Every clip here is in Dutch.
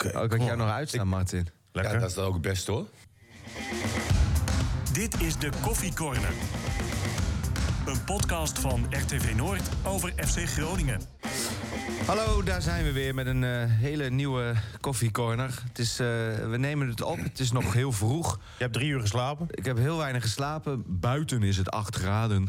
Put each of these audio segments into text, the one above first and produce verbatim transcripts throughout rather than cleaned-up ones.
Oké. Okay. Oh, ik had jou nog uitstaan, Martin. Lekker. Ja, dat is dan ook het beste, hoor. Dit is de Koffie Corner. Een podcast van R T V Noord over F C Groningen. Hallo, daar zijn we weer met een uh, hele nieuwe koffiecorner. Het is, uh, we nemen het op, het is nog heel vroeg. Je hebt drie uur geslapen? Ik heb heel weinig geslapen. Buiten is het acht graden.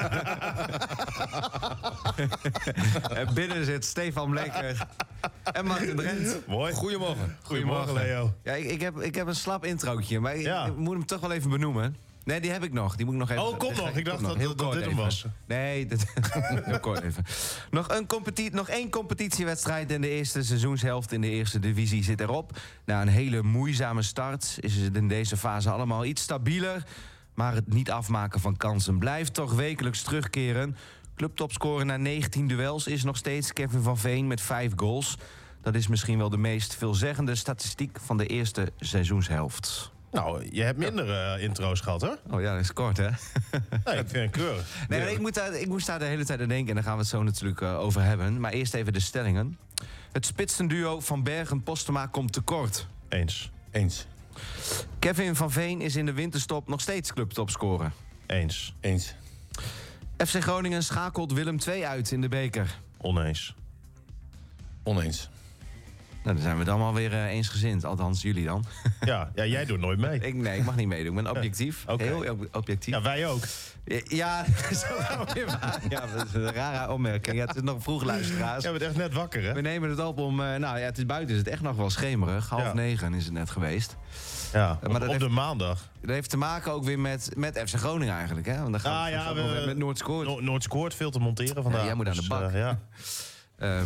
En binnen zit Stefan Bleker en Martin Drent. Mooi. Goedemorgen. Goedemorgen, Leo. Ja, ik, ik, heb, ik heb een slap introotje, maar ik, Ja. ik moet hem toch wel even benoemen. Nee, die heb ik nog. Die moet ik nog even... Oh, kom nog. Ik dacht dat, heel dat kort dit hem even. was. Nee, dit, heel kort even. Nog, een competi- nog één competitiewedstrijd in de eerste seizoenshelft in de eerste divisie zit erop. Na een hele moeizame start is het in deze fase allemaal iets stabieler. Maar het niet afmaken van kansen blijft toch wekelijks terugkeren. Clubtopscorer na negentien duels is nog steeds Kevin van Veen met vijf goals. Dat is misschien wel de meest veelzeggende statistiek van de eerste seizoenshelft. Nou, je hebt minder uh, intro's gehad, hoor. Oh ja, dat is kort, hè? Nee, ik vind het keurig. Nee, maar ik, moet daar, ik moest daar de hele tijd aan denken en daar gaan we het zo natuurlijk uh, over hebben. Maar eerst even de stellingen. Het spitsenduo Van Bergen-Postema komt tekort. Eens. Eens. Kevin van Veen is in de winterstop nog steeds clubtopscorer. Eens. Eens. F C Groningen schakelt Willem twee uit in de beker. Oneens. Oneens. Nou, dan zijn we het allemaal weer uh, eensgezind. Althans, jullie dan. Ja, ja, jij doet nooit mee. ik, nee, ik mag niet meedoen. Ik ben objectief. Oké. Heel ob- objectief. Ja, wij ook. Ja, dat is ook wel weer waar. Ja, dat is een rare opmerking. Ja, het is nog vroeg, luisteraars. Jij bent echt net wakker, hè? We nemen het op om... Uh, nou ja, het is, buiten is het echt nog wel schemerig. Half Ja. negen is het net geweest. Ja, op, Maar dat op heeft- de maandag. Dat heeft te maken ook weer met, met F C Groningen eigenlijk. Hè? Want dan gaan Ah, we ja, straks we- ook weer met Noord scoort. No- Noord scoort, veel te monteren vandaag. Ja, jij moet aan de Dus, bak. uh, ja. Ehm,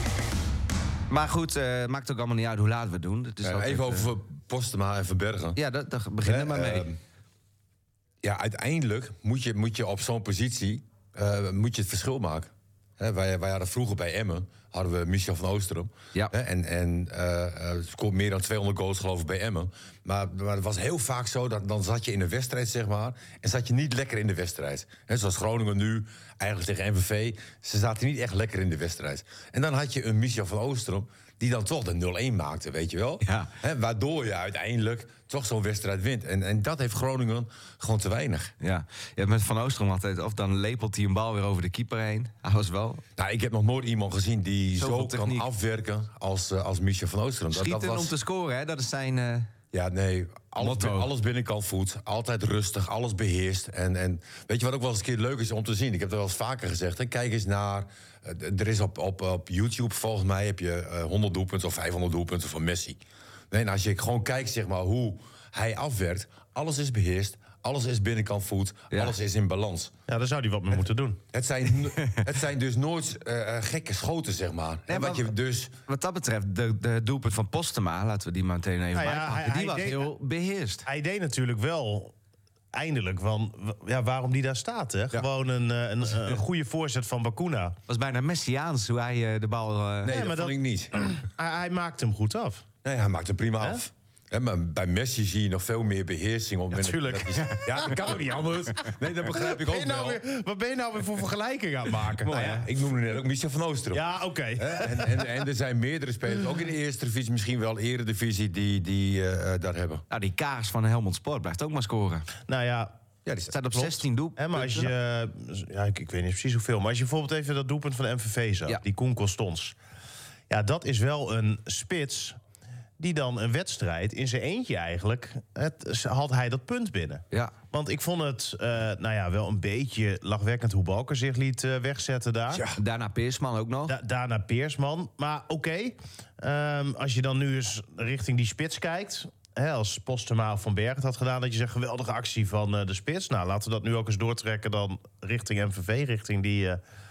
maar goed, uh, maakt ook allemaal niet uit hoe laat we het doen. Het is Ja, altijd, even uh, over Postema en Verbergen. Ja, dat, daar begin er maar mee. Ehm, ja, uiteindelijk moet je, moet je op zo'n positie uh, moet je het verschil maken. Hè, wij, wij hadden vroeger bij Emmen hadden we Michel van Oostrum. Ja. Hè, en en uh, uh, scoort meer dan tweehonderd goals geloof ik bij Emmen. Maar, maar het was heel vaak zo, dat dan zat je in een wedstrijd, zeg maar, en zat je niet lekker in de wedstrijd. Hè, zoals Groningen nu, eigenlijk tegen M V V. Ze zaten niet echt lekker in de wedstrijd. En dan had je een Michel van Oostrum die dan toch de nul een maakte, weet je wel. Ja. Hè, waardoor je uiteindelijk toch zo'n wedstrijd wint. En, en dat heeft Groningen gewoon te weinig. Ja. Je hebt met Van Oostrom altijd... of dan lepelt hij een bal weer over de keeper heen. Hij was wel... Nou, ik heb nog nooit iemand gezien die Zoveel zo techniek. kan afwerken als, uh, als Michel van Oostrum. Dat, Schieten dat was... om te scoren, hè? Dat is zijn... Uh... Ja, nee, alles, Motto. alles binnenkant voet. Altijd rustig, alles beheerst. En, en weet je wat ook wel eens een keer leuk is om te zien? Ik heb dat wel eens vaker gezegd. Hè? Kijk eens naar... Uh, er is op, op, op YouTube, volgens mij, heb je uh, honderd doelpunten of vijfhonderd doelpunten van Messi. Nee, en als je gewoon kijkt, zeg maar, hoe hij afwerkt... alles is beheerst, alles is binnenkant voet, Ja. alles is in balans. Ja, daar zou hij wat mee moeten doen. Het zijn, het zijn dus nooit uh, gekke schoten, zeg maar. Nee, en wat maar- je dus... Wat dat betreft, de, de doelpunt van Postema... laten we die maar meteen even Nou ja, bijpakken. hij- die hij was deed- heel beheerst. Hij deed natuurlijk wel eindelijk van w- ja, waarom die daar staat. Hè? Gewoon een, eh, een, een goede voorzet van Bakuna. Het was bijna Messiaans hoe hij uh, de bal... Uh... Nee, dat maar vond dat- ik niet. Hij, hij maakt hem goed af. Nee, hij maakt hem prima Hè? af. Hè, maar bij Messi zie je nog veel meer beheersing. Op het moment tuurlijk. dat hij- Ja, dat kan ook niet anders. Nee, dat begrijp ik Ben ook je nou wel. weer, wat ben je nou weer voor vergelijking aan het maken? Nou ja, ik noemde net ook Michel van Oostrum. Ja, oké. Hè, En, en, en er zijn meerdere spelers, ook in de eerste divisie, misschien wel eredivisie, die, die uh, dat hebben. Nou, die kaars van Helmond Sport blijft ook maar scoren. Nou ja, Ja, die Het staat op Klopt. zestien doelpunten. hè, maar als je... Ja, ik, ik weet niet precies hoeveel. Maar als je bijvoorbeeld even dat doelpunt van de M V V zag. Ja. Die Koen Costons. Ja, dat is wel een spits... die dan een wedstrijd in zijn eentje eigenlijk... Het, had hij dat punt binnen. Ja. Want ik vond het uh, nou ja, wel een beetje lachwekkend... hoe Balker zich liet uh, wegzetten daar. Ja. Daarna Peersman ook nog. Da- daarna Peersman. Maar oké, okay, um, als je dan nu eens richting die spits kijkt... Hè, als Postema of Van Bergen het had gedaan... dat je zegt, geweldige actie van uh, de spits. Nou, laten we dat nu ook eens doortrekken dan richting M V V... richting die uh,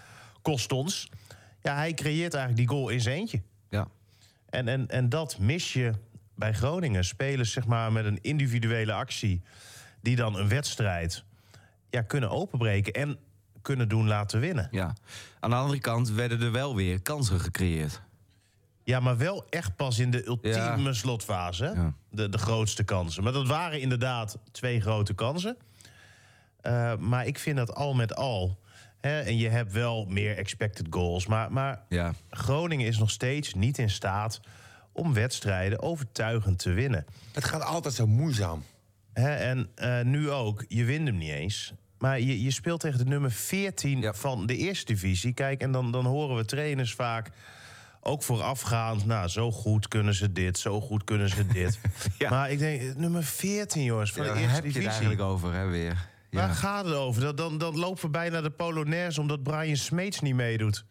Costons. Ja, hij creëert eigenlijk die goal in zijn eentje. Ja. En, en, en dat mis je bij Groningen. Spelers zeg maar, met een individuele actie... die dan een wedstrijd ja, kunnen openbreken... en kunnen doen laten winnen. Ja. Aan de andere kant werden er wel weer kansen gecreëerd. Ja, maar wel echt pas in de ultieme Ja. slotfase. Hè? Ja. De, de grootste kansen. Maar dat waren inderdaad twee grote kansen. Uh, maar ik vind dat al met al... Hè, en je hebt wel meer expected goals. Maar, maar Ja. Groningen is nog steeds niet in staat... om wedstrijden overtuigend te winnen. Het gaat altijd zo moeizaam. Hè, en uh, nu ook, je wint hem niet eens. Maar je, je speelt tegen de nummer veertien ja. van de eerste divisie. Kijk, en dan, dan horen we trainers vaak ook voorafgaand... nou, zo goed kunnen ze dit, zo goed kunnen ze dit. ja. Maar ik denk, nummer veertien, jongens, van ja, de eerste heb divisie. Heb je het eigenlijk over, hè, weer? Ja. Waar gaat het over? Dan, dan, dan lopen we bijna de Polonaise... omdat Brian Smeets niet meedoet.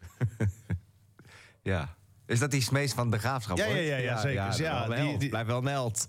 ja. Is dat die Smeets van de Graafschap? Ja, ja, ja, ja, zeker. Ja, ja, ja, die, die... Blijf wel meld.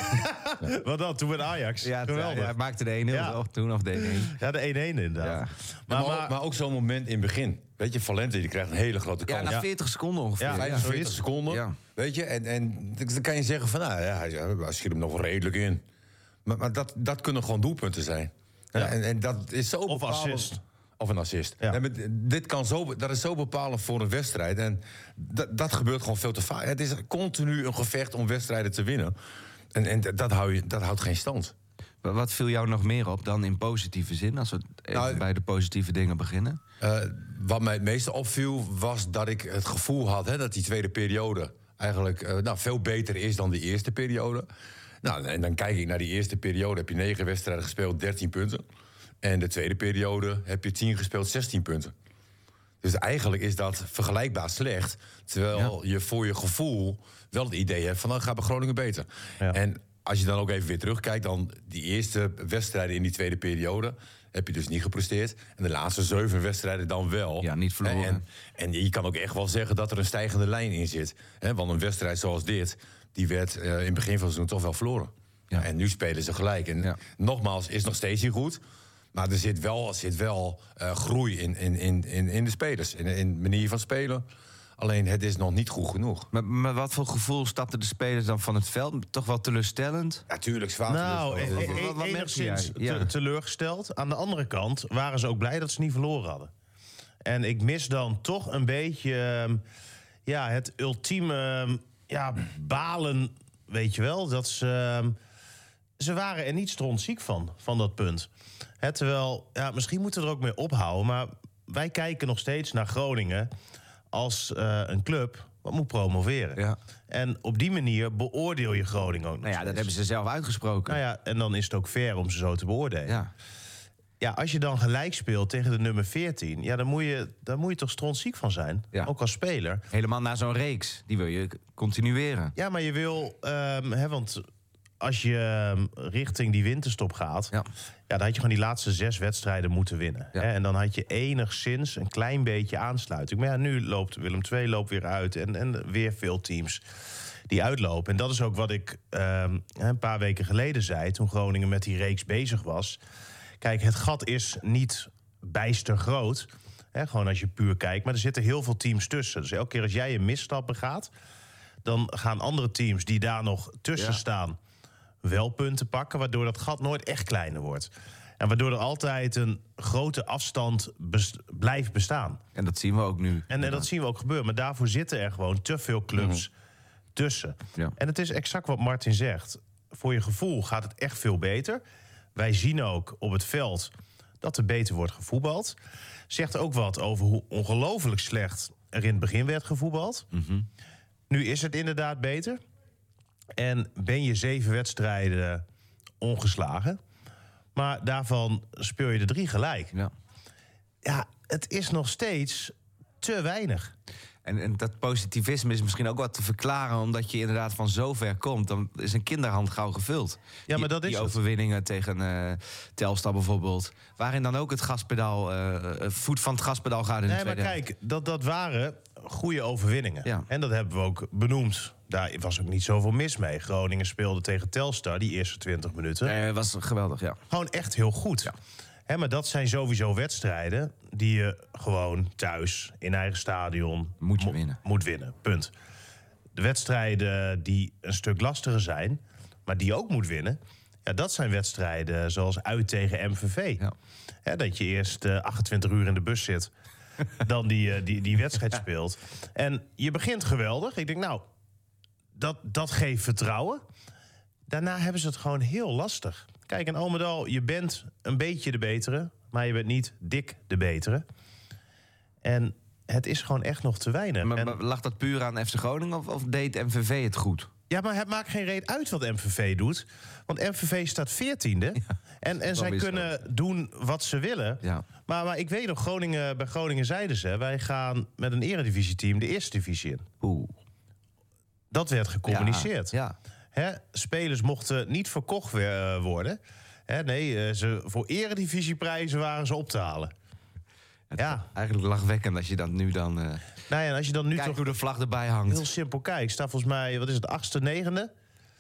Wat dan? Toen met Ajax. Ja, geweldig. Hij maakte de één nul ja. toen, of de één één. Ja, de één één inderdaad. Ja. Maar, maar, maar, maar ook zo'n moment in het begin. Weet je, Valente die krijgt een hele grote kans. Ja, na veertig seconden ongeveer. Ja, vijfenveertig seconden. Ja. Weet je, en, en dan kan je zeggen van... nou ja, hij, hij schiet hem nog wel redelijk in. Maar, maar dat, dat kunnen gewoon doelpunten zijn. Ja. En, en dat is zo of assist. Of een assist. Ja. En met, dit kan zo, dat is zo bepalend voor een wedstrijd. En dat, dat gebeurt gewoon veel te vaak. Het is continu een gevecht om wedstrijden te winnen. En, en dat, hou je, dat houdt geen stand. Wat viel jou nog meer op dan in positieve zin? Als we even nou, bij de positieve dingen beginnen. Uh, wat mij het meeste opviel was dat ik het gevoel had... Hè, dat die tweede periode eigenlijk uh, nou, veel beter is dan de eerste periode. Nou, en dan kijk ik naar die eerste periode. Heb je negen wedstrijden gespeeld, dertien punten. En de tweede periode heb je tien gespeeld, zestien punten. Dus eigenlijk is dat vergelijkbaar slecht. Terwijl ja. je voor je gevoel wel het idee hebt van... dan gaat bij Groningen beter. Ja. En als je dan ook even weer terugkijkt... dan die eerste wedstrijden in die tweede periode... heb je dus niet gepresteerd. En de laatste zeven wedstrijden dan wel. Ja, niet verloren. En, en je kan ook echt wel zeggen dat er een stijgende lijn in zit. He, want een wedstrijd zoals dit... die werd uh, in het begin van het seizoen toch wel verloren. Ja. En nu spelen ze gelijk. En ja. nogmaals, is nog steeds niet goed... Maar er zit wel, er zit wel uh, groei in, in, in, in de spelers, in, in de manier van spelen. Alleen het is nog niet goed genoeg. Maar, maar wat voor gevoel stapten de spelers dan van het veld? Toch wel teleurstellend? Natuurlijk, zwaar nou, teleurstellend. Nou, e- e- wat enigszins te, teleurgesteld. Aan de andere kant waren ze ook blij dat ze niet verloren hadden. En ik mis dan toch een beetje uh, ja, het ultieme uh, ja, balen, weet je wel. Dat ze, uh, ze waren er niet strontziek van, van dat punt. He, terwijl, ja, misschien moeten we er ook mee ophouden... maar wij kijken nog steeds naar Groningen als uh, een club wat moet promoveren. Ja. En op die manier beoordeel je Groningen ook nog Nou ja, steeds. dat hebben ze zelf uitgesproken. Nou ja, en dan is het ook fair om ze zo te beoordelen. Ja. Ja, als je dan gelijk speelt tegen de nummer veertien... ja, dan moet je, dan moet je toch strontziek van zijn, ja. ook als speler. Helemaal na zo'n reeks, die wil je continueren. Ja, maar je wil... Um, hè, want als je um, richting die winterstop gaat... Ja. Ja, dan had je gewoon die laatste zes wedstrijden moeten winnen. Ja. Hè? En dan had je enigszins een klein beetje aansluiting. Maar ja, nu loopt Willem twee loopt weer uit. En, en weer veel teams die uitlopen. En dat is ook wat ik um, een paar weken geleden zei... toen Groningen met die reeks bezig was. Kijk, het gat is niet bijster groot. Hè? Gewoon als je puur kijkt. Maar er zitten heel veel teams tussen. Dus elke keer als jij een misstap begaat... dan gaan andere teams die daar nog tussen ja. staan... wel punten pakken, waardoor dat gat nooit echt kleiner wordt. En waardoor er altijd een grote afstand bes- blijft bestaan. En dat zien we ook nu. En, en dat zien we ook gebeuren. Maar daarvoor zitten er gewoon te veel clubs mm-hmm. tussen. Ja. En het is exact wat Martin zegt. Voor je gevoel gaat het echt veel beter. Wij zien ook op het veld dat er beter wordt gevoetbald. Zegt ook wat over hoe ongelooflijk slecht er in het begin werd gevoetbald. Mm-hmm. Nu is het inderdaad beter. En ben je zeven wedstrijden ongeslagen. Maar daarvan speel je er drie gelijk. Ja, ja het is nog steeds te weinig. En, en dat positivisme is misschien ook wat te verklaren... omdat je inderdaad van zo ver komt. Dan is een kinderhand gauw gevuld. Ja, maar dat die, is die overwinningen het. tegen uh, Telstar bijvoorbeeld. Waarin dan ook het gaspedaal, uh, voet van het gaspedaal gaat in nee, de tweede. Maar kijk, dat, dat waren goede overwinningen. Ja. En dat hebben we ook benoemd. Daar was ook niet zoveel mis mee. Groningen speelde tegen Telstar die eerste twintig minuten. Nee, dat was geweldig, ja. Gewoon echt heel goed. Ja. He, maar dat zijn sowieso wedstrijden die je gewoon thuis in eigen stadion moet, je mo- winnen. moet winnen. Punt. De wedstrijden die een stuk lastiger zijn, maar die je ook moet winnen... Ja, dat zijn wedstrijden zoals uit tegen M V V. Ja. He, dat je eerst uh, achtentwintig uur in de bus zit, dan die, uh, die, die wedstrijd speelt. En je begint geweldig. Ik denk, nou, dat, dat geeft vertrouwen. Daarna hebben ze het gewoon heel lastig. Kijk, in Almedal, je bent een beetje de betere... maar je bent niet dik de betere. En het is gewoon echt nog te weinig. Maar, En- maar lag dat puur aan F C Groningen of, of deed M V V het goed? Ja, maar het maakt geen reet uit wat M V V doet. Want M V V staat veertiende. en en zij is kunnen doen wat ze willen. Ja. Maar, maar ik weet nog, Groningen, bij Groningen zeiden ze... wij gaan met een eredivisieteam de eerste divisie in. Oeh. Dat werd gecommuniceerd. Ja. Hè, spelers mochten niet verkocht weer, uh, worden. Hè, nee, uh, ze, voor eredivisieprijzen waren ze op te halen. Het Ja. Eigenlijk lachwekkend als je dan nu dan... Uh, Nou ja, en als je dan nu kijk toch hoe de vlag erbij hangt. heel simpel kijkt... staat volgens mij, wat is het, achtste, negende?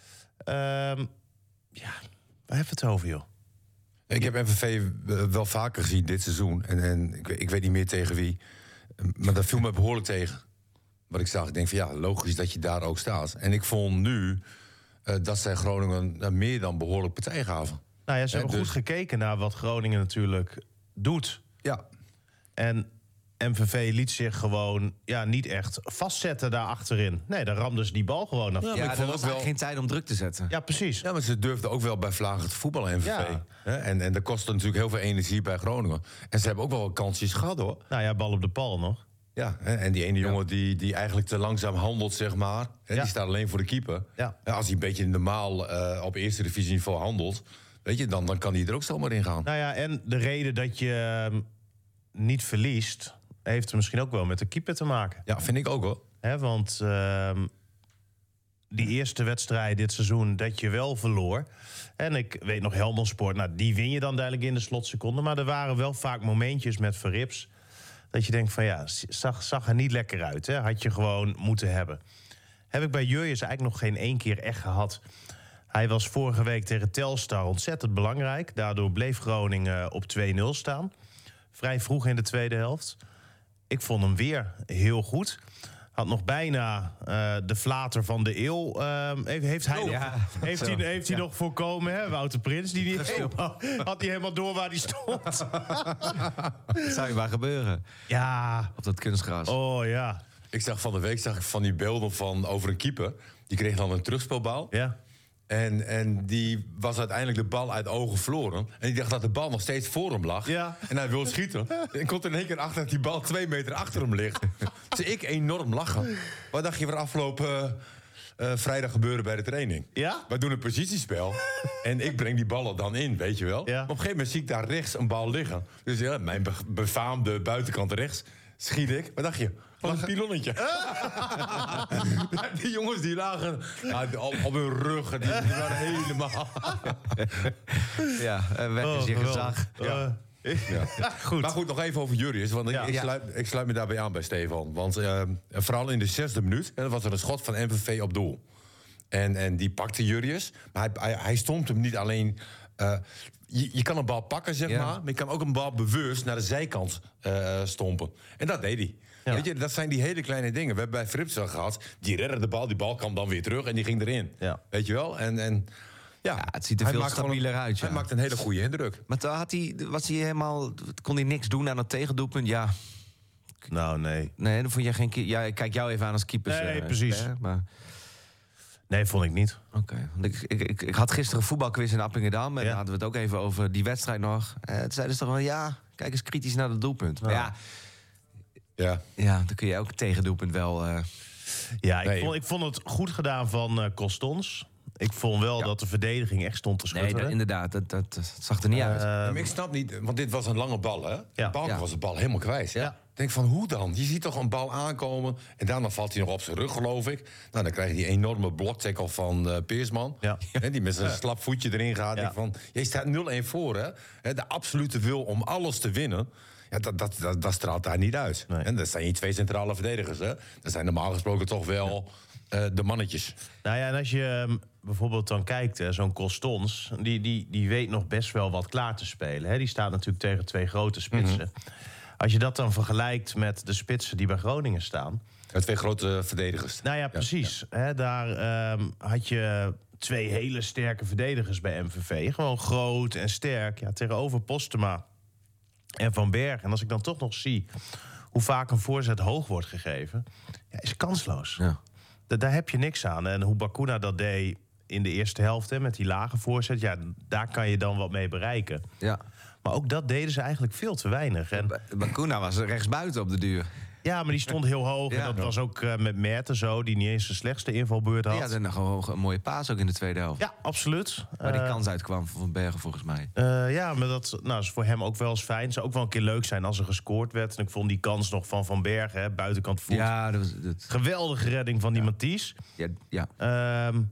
Ehm, ja, waar hebben we het over, joh? Ik heb M V V wel vaker gezien dit seizoen. En, en ik, ik weet niet meer tegen wie. Maar dat viel me behoorlijk tegen. Wat ik zag, ik denk van ja, logisch dat je daar ook staat. En ik vond nu uh, dat zij Groningen uh, meer dan behoorlijk partij gaven. Nou ja, ze Eh, hebben dus- goed gekeken naar wat Groningen natuurlijk doet. Ja, En M V V liet zich gewoon ja, niet echt vastzetten daar achterin. Nee, daar ramden ze die bal gewoon af. Ja, maar Ja, ik er vond was ook wel- eigenlijk geen tijd om druk te zetten. precies. ja, maar ze durfden ook wel bij Vlagen te voetballen, M V V. Ja. Hè? En, en dat kostte natuurlijk heel veel energie bij Groningen. En ze hebben ook wel wat kansjes gehad, hoor. Nou ja, bal op de paal nog. Ja, hè, en die ene jongen die, die eigenlijk te langzaam handelt, zeg maar. Hè, Ja. Die staat alleen voor de keeper. Ja. Ja, als hij een beetje normaal uh, op eerste divisieniveau handelt... Weet je, dan, dan kan hij er ook zomaar in gaan. Nou ja, en de reden dat je ehm, niet verliest... heeft er misschien ook wel met de keeper te maken. Ja, vind ik ook, hoor. Hè, want ehm, die eerste wedstrijd dit seizoen dat je wel verloor... en ik weet nog, Helmond Sport, nou, die win je dan duidelijk in de slotseconde... maar er waren wel vaak momentjes met Verrips... dat je denkt van ja, zag, zag er niet lekker uit. Hè? Had je gewoon moeten hebben. Heb ik bij Jurjes eigenlijk nog geen één keer echt gehad. Hij was vorige week tegen Telstar ontzettend belangrijk. Daardoor bleef Groningen op twee nul staan. Vrij vroeg in de tweede helft. Ik vond hem weer heel goed. Had nog bijna uh, de flater van de eeuw. Uh, heeft hij, Oh, nog, ja. heeft hij, heeft hij Ja. nog voorkomen, hè? Wouter Prins? Die niet helemaal, had hij helemaal door waar hij stond. Dat zou je maar gebeuren Ja, op dat kunstgras. oh ja. Ik zag van de week zag ik van die beelden van over een keeper. Die kreeg dan een terugspelbal. Ja. En, en die was uiteindelijk de bal uit ogen verloren. En die dacht dat de bal nog steeds voor hem lag. Ja. En hij wilde schieten. En komt er in één keer achter dat die bal twee meter achter hem ligt. Dus ik enorm lachen. Wat dacht je van afgelopen uh, vrijdag gebeurde bij de training? Ja? Wij doen een positiespel. En ik breng die ballen dan in, weet je wel. Ja. Maar op een gegeven moment zie ik daar rechts een bal liggen. Dus ja, mijn be- befaamde buitenkant rechts schiet ik. Wat dacht je? Van een pilonnetje. Die jongens die lagen ja, op, op hun rug. Die, die waren helemaal... Ja, en weg is Oh, je geweldig. gezag. Ja. Ja. Goed. Maar goed, nog even over Jurrius. Want ik, Ja. ik, sluit, ik sluit me daarbij aan bij Stefan. Want uh, vooral in de zesde minuut hè, was er een schot van M V V op doel. En, en die pakte Jurrius. Maar hij, hij, hij stond hem niet alleen... Uh, je, je kan een bal pakken, zeg Ja. maar. Maar je kan ook een bal bewust naar de zijkant uh, stompen. En dat deed hij. Ja. Weet je, dat zijn die hele kleine dingen. We hebben bij Frips al gehad. Die redde de bal, die bal kwam dan weer terug en die ging erin. Ja. Weet je wel? En, en, ja, Ja, het ziet er hij veel maakt gewoon stabieler een- uit, ja. Hij maakt een hele goede indruk. Maar toen had hij, was hij helemaal, kon hij niks doen aan het tegendoelpunt? Ja, Nou, nee. nee, dan vond je geen keer. Ja, ik kijk jou even aan als keeper. Nee, precies. Maar Nee, vond ik niet. oké, want ik, ik, ik, ik had gisteren een voetbalquiz in Appingedam en Ja. daar hadden we het ook even over die wedstrijd nog. En toen zeiden ze toch wel, ja, kijk eens kritisch naar het doelpunt. Maar ja, Ja. ja, dan kun je ook het tegendoelpunt wel. eh, Ja, ik, Nee. vond, ik vond het goed gedaan van uh, Costons. Ik vond wel Ja. dat de verdediging echt stond te nee, schutteren. dat- inderdaad, dat, dat, dat zag er niet uit. Eh, Maar ik snap niet, want dit was een lange bal, hè? Ja. Balken Ja. was de bal helemaal kwijt. Ja. Ik denk van, hoe dan? Je ziet toch een bal aankomen en daarna valt hij nog op zijn rug, geloof ik. Nou, dan krijg je die enorme bloktackle van uh, Peersman. Ja. Hè, die met zijn slap voetje erin gaat. Ja. Ik van, je staat nul-een voor, hè? Hè, de absolute wil om alles te winnen. Ja, dat, dat, dat, dat straalt daar niet uit. Nee. En dat zijn je twee centrale verdedigers, hè? Dat zijn normaal gesproken toch wel uh, de mannetjes. Nou ja, en als je um, bijvoorbeeld dan kijkt, hè, zo'n Costons... Die, die, die weet nog best wel wat klaar te spelen. Hè. Die staat natuurlijk tegen twee grote spitsen. Mhm. Als je dat dan vergelijkt met de spitsen die bij Groningen staan... Ja, twee grote verdedigers. Nou ja, precies. Hè, daar um, had je twee hele sterke verdedigers bij M V V. Gewoon groot en sterk. Ja, tegenover Postema en Van Berg. En als ik dan toch nog zie hoe vaak een voorzet hoog wordt gegeven... Ja, is kansloos. Ja. Da- daar heb je niks aan. En hoe Bakuna dat deed in de eerste helft, hè, met die lage voorzet... ja, daar kan je dan wat mee bereiken. Ja. Maar ook dat deden ze eigenlijk veel te weinig. En Bakuna was er rechtsbuiten op de duur. Ja, maar die stond heel hoog. Ja. En dat was ook uh, met Merten zo, die niet eens de slechtste invalbeurt had. Ja, en dan gewoon een mooie paas ook in de tweede helft. Ja, absoluut. Waar die Uh, kans uitkwam van Van Bergen volgens mij. Uh, ja, maar dat nou, is voor hem ook wel eens fijn. Het zou ook wel een keer leuk zijn als er gescoord werd. En ik vond die kans nog van Van Bergen, hè, buitenkant voet. Ja, dat was... Dat... Geweldige redding van die Ja. Mathies. Ja, ja. Um,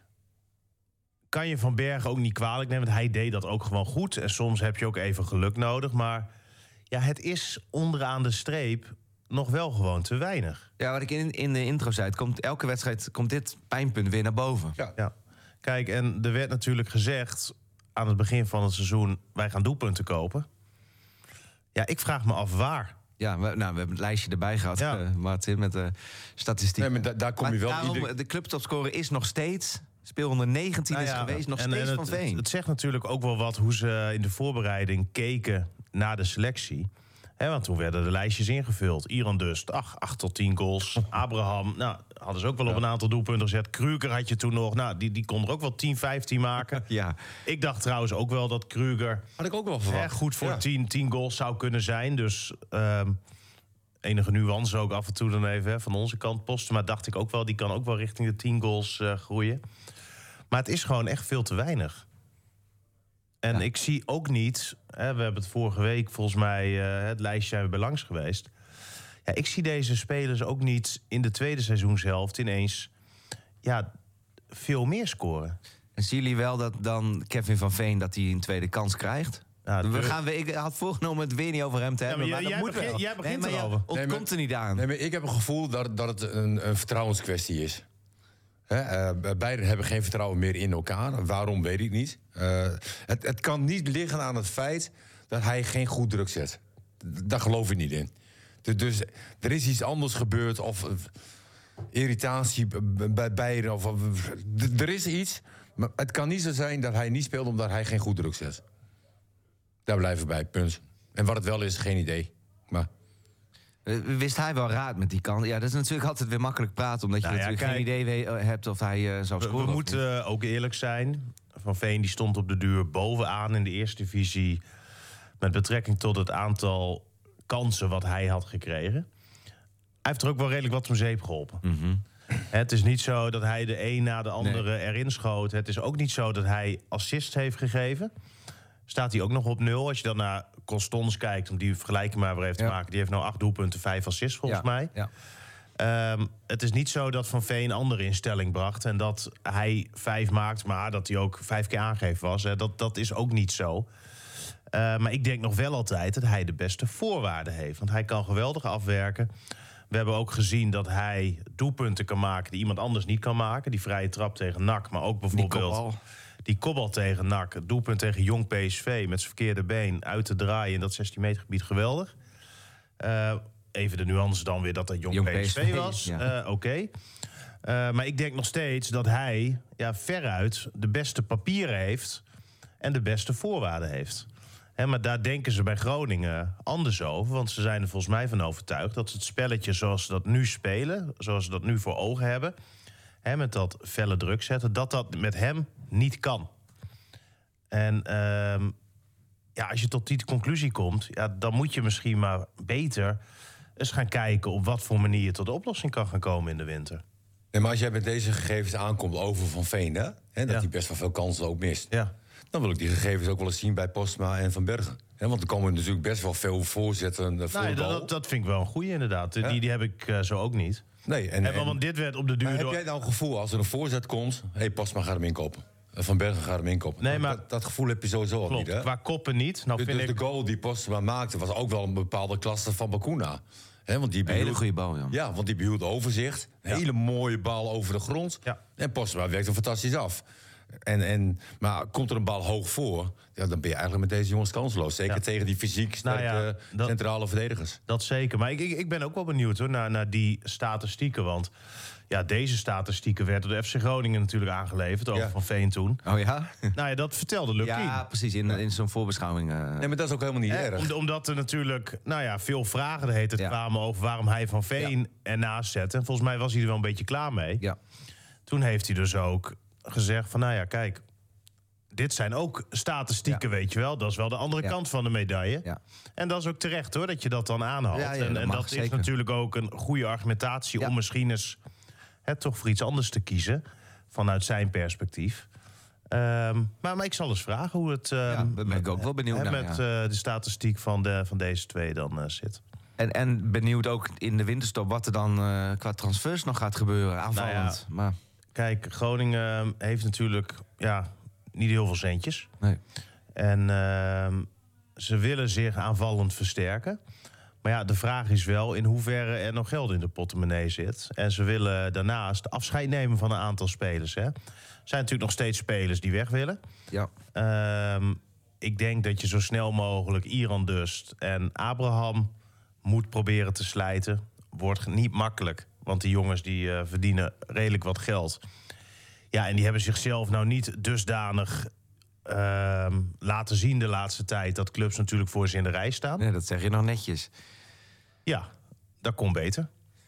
kan je Van Bergen ook niet kwalijk nemen, want hij deed dat ook gewoon goed. En soms heb je ook even geluk nodig. Maar ja, het is onderaan de streep nog wel gewoon te weinig. Ja, wat ik in, in de intro zei, het komt, elke wedstrijd komt dit pijnpunt weer naar boven. Ja. Ja. Kijk, en er werd natuurlijk gezegd aan het begin van het seizoen, wij gaan doelpunten kopen. Ja, ik vraag me af waar. Ja, we, nou, we hebben het lijstje erbij gehad, Ja. uh, Martin, met de statistiek. Nee, maar da- daar kom Maar je wel... daarom, ieder- de clubtopscorer is nog steeds... Speelronde negentien Nou is ja, geweest, nog en- steeds en Van het, Veen. Het, het zegt natuurlijk ook wel wat hoe ze in de voorbereiding keken naar de selectie. He, want toen werden de lijstjes ingevuld. Iran Dust, ach, acht tot tien goals. Abraham, nou, hadden ze ook wel op een aantal doelpunten gezet. Kruger had je toen nog, nou, die, die kon er ook wel tien, vijftien maken. Ja. Ik dacht trouwens ook wel dat Kruger Had ik ook wel hè, verwacht. goed voor Ja. tien, tien goals zou kunnen zijn. Dus ehm, enige nuance ook af en toe dan even hè, van onze kant. Postema dacht ik ook wel, die kan ook wel richting de tien goals uh, groeien. Maar het is gewoon echt veel te weinig. En Ja. ik zie ook niet... Hè, we hebben het vorige week volgens mij... Uh, het lijstje zijn we bij langs geweest. Ja, ik zie deze spelers ook niet in de tweede seizoenshelft ineens... ja, veel meer scoren. En zien jullie wel dat dan Kevin van Veen dat hij een tweede kans krijgt? Ja, We de- gaan, we- ik had voorgenomen het weer niet over hem te hebben. maar maar jij- dat jij moet begint- wel. jij begint nee, maar erover. ja, ontkomt Nee, maar- er niet aan. Nee, maar ik heb een gevoel dat, dat het een, een vertrouwenskwestie is. Hè, uh, beiden hebben geen vertrouwen meer in elkaar. Waarom, weet ik niet. Uh, het, het kan niet liggen aan het feit dat hij geen goed druk zet. D- Daar geloof ik niet in. Dus, dus er is iets anders gebeurd. Of uh, irritatie b- bij beiden. Of, of, d- er is iets. Maar het kan niet zo zijn dat hij niet speelt omdat hij geen goed druk zet. Daar blijven we bij, punt. En wat het wel is, geen idee. Maar... Uh, Wist hij wel raad met die kant? Ja, dat is natuurlijk altijd weer makkelijk praten... omdat je Nou ja, natuurlijk geen kijk, idee we- hebt of hij uh, zou We, scoren. we of moeten uh, ook eerlijk zijn. Van Veen die stond op de duur bovenaan in de eerste divisie... met betrekking tot het aantal kansen wat hij had gekregen. Hij heeft er ook wel redelijk wat om zeep geholpen. Mm-hmm. Het is niet zo dat hij de een na de andere erin schoot. Het is ook niet zo dat hij assist heeft gegeven. Staat hij ook nog op nul. Als je dan naar Constance kijkt, om die vergelijking maar weer even te Ja. maken... die heeft nou acht doelpunten, vijf assists volgens ja, mij. Ja. Um, het is niet zo dat Van Veen andere in stelling bracht... en dat hij vijf maakt, maar dat hij ook vijf keer aangegeven was. Hè. Dat, dat is ook niet zo. Uh, maar ik denk nog wel altijd dat hij de beste voorwaarden heeft. Want hij kan geweldig afwerken. We hebben ook gezien dat hij doelpunten kan maken... die iemand anders niet kan maken. Die vrije trap tegen N A C, maar ook bijvoorbeeld... kopbal. Die kopbal tegen N A C, het doelpunt tegen Jong P S V... met zijn verkeerde been uit te draaien in dat zestien meter gebied, geweldig. Uh, even de nuance dan weer dat dat Jong, Jong P S V, P S V was. ja. Uh, Oké. Okay. Uh, maar ik denk nog steeds dat hij ja, veruit de beste papieren heeft... en de beste voorwaarden heeft. He, maar daar denken ze bij Groningen anders over. Want ze zijn er volgens mij van overtuigd... dat het spelletje zoals ze dat nu spelen... zoals ze dat nu voor ogen hebben... He, met dat felle druk zetten... dat dat met hem niet kan. En uh, ja, als je tot die conclusie komt... Ja, dan moet je misschien maar beter eens gaan kijken... op wat voor manier je tot de oplossing kan gaan komen in de winter. Nee, maar als jij met deze gegevens aankomt over Van Veen... Hè, hè, dat Ja. hij best wel veel kansen ook mist... Ja. dan wil ik die gegevens ook wel eens zien bij Postma en Van Bergen. Hè, want er komen natuurlijk best wel veel voorzetten uh, voor Nou, de goal. dat, dat vind ik wel een goeie inderdaad. Die, Ja. die heb ik uh, zo ook niet. Nee, en, En, en- want dit werd op de duur maar heb door... jij nou een gevoel als er een voorzet komt... hé, hey, Postma gaat hem inkopen. Uh, Van Bergen gaat hem inkopen. Nee, maar- dat, dat gevoel heb je sowieso al Klopt, niet, hè? qua koppen niet. Nou Dus vind dus ik... de goal die Postma maakte was ook wel een bepaalde klasse van Bakuna. Hè, want die Een hele behield- goede bal, ja. Ja, want die behield overzicht. Een Ja. hele mooie bal over de grond. Ja. En Postma werkt hem fantastisch af. En, en, maar komt er een bal hoog voor... Ja, dan ben je eigenlijk met deze jongens kansloos. Zeker Ja. tegen die fysiek sterke Nou ja, dat- centrale verdedigers. Dat zeker. Maar ik, ik, ik ben ook wel benieuwd hoor, naar, naar die statistieken. Want ja, deze statistieken werden door de F C Groningen natuurlijk aangeleverd... over Ja. Van Veen toen. Oh ja? Nou ja, dat vertelde Lukien. Ja, precies. In, in zo'n voorbeschouwing. uh, Nee, maar dat is ook helemaal niet Hè, erg. om, omdat er natuurlijk nou ja, veel vragen de heet het Ja. kwamen... over waarom hij Van Veen ernaast zette. En volgens mij was hij er wel een beetje klaar mee. ja. Toen heeft hij dus ook gezegd van, nou ja, kijk... dit zijn ook statistieken, ja. weet je wel. Dat is wel de andere ja. kant van de medaille. Ja. En dat is ook terecht, hoor, dat je dat dan aanhaalt. Ja, ja, en dat, en mag, dat is zeker. natuurlijk ook een goede argumentatie... Ja. om misschien eens hè, toch voor iets anders te kiezen... vanuit zijn perspectief. Um, maar, maar ik zal eens vragen hoe het... Um, ja, daar ben ik ook wel benieuwd hè, naar. met Ja. uh, de statistiek van, de, van deze twee dan uh, zit. En, en benieuwd ook in de winterstop wat er dan uh, qua transfers nog gaat gebeuren. Aanvallend. Nou ja, maar... Kijk, Groningen heeft natuurlijk ja, niet heel veel centjes. Nee. En uh, ze willen zich aanvallend versterken. Maar ja, de vraag is wel in hoeverre er nog geld in de portemonnee zit. En ze willen daarnaast afscheid nemen van een aantal spelers. Hè. Er zijn natuurlijk nog steeds spelers die weg willen. Ja. Uh, ik denk dat je zo snel mogelijk Iran Dust en Abraham moet proberen te slijten. Wordt niet makkelijk, want die jongens die uh, verdienen redelijk wat geld. Ja, en die hebben zichzelf nou niet dusdanig uh, laten zien de laatste tijd... dat clubs natuurlijk voor ze in de rij staan. Nee, dat zeg je nog netjes. Ja, dat kon beter.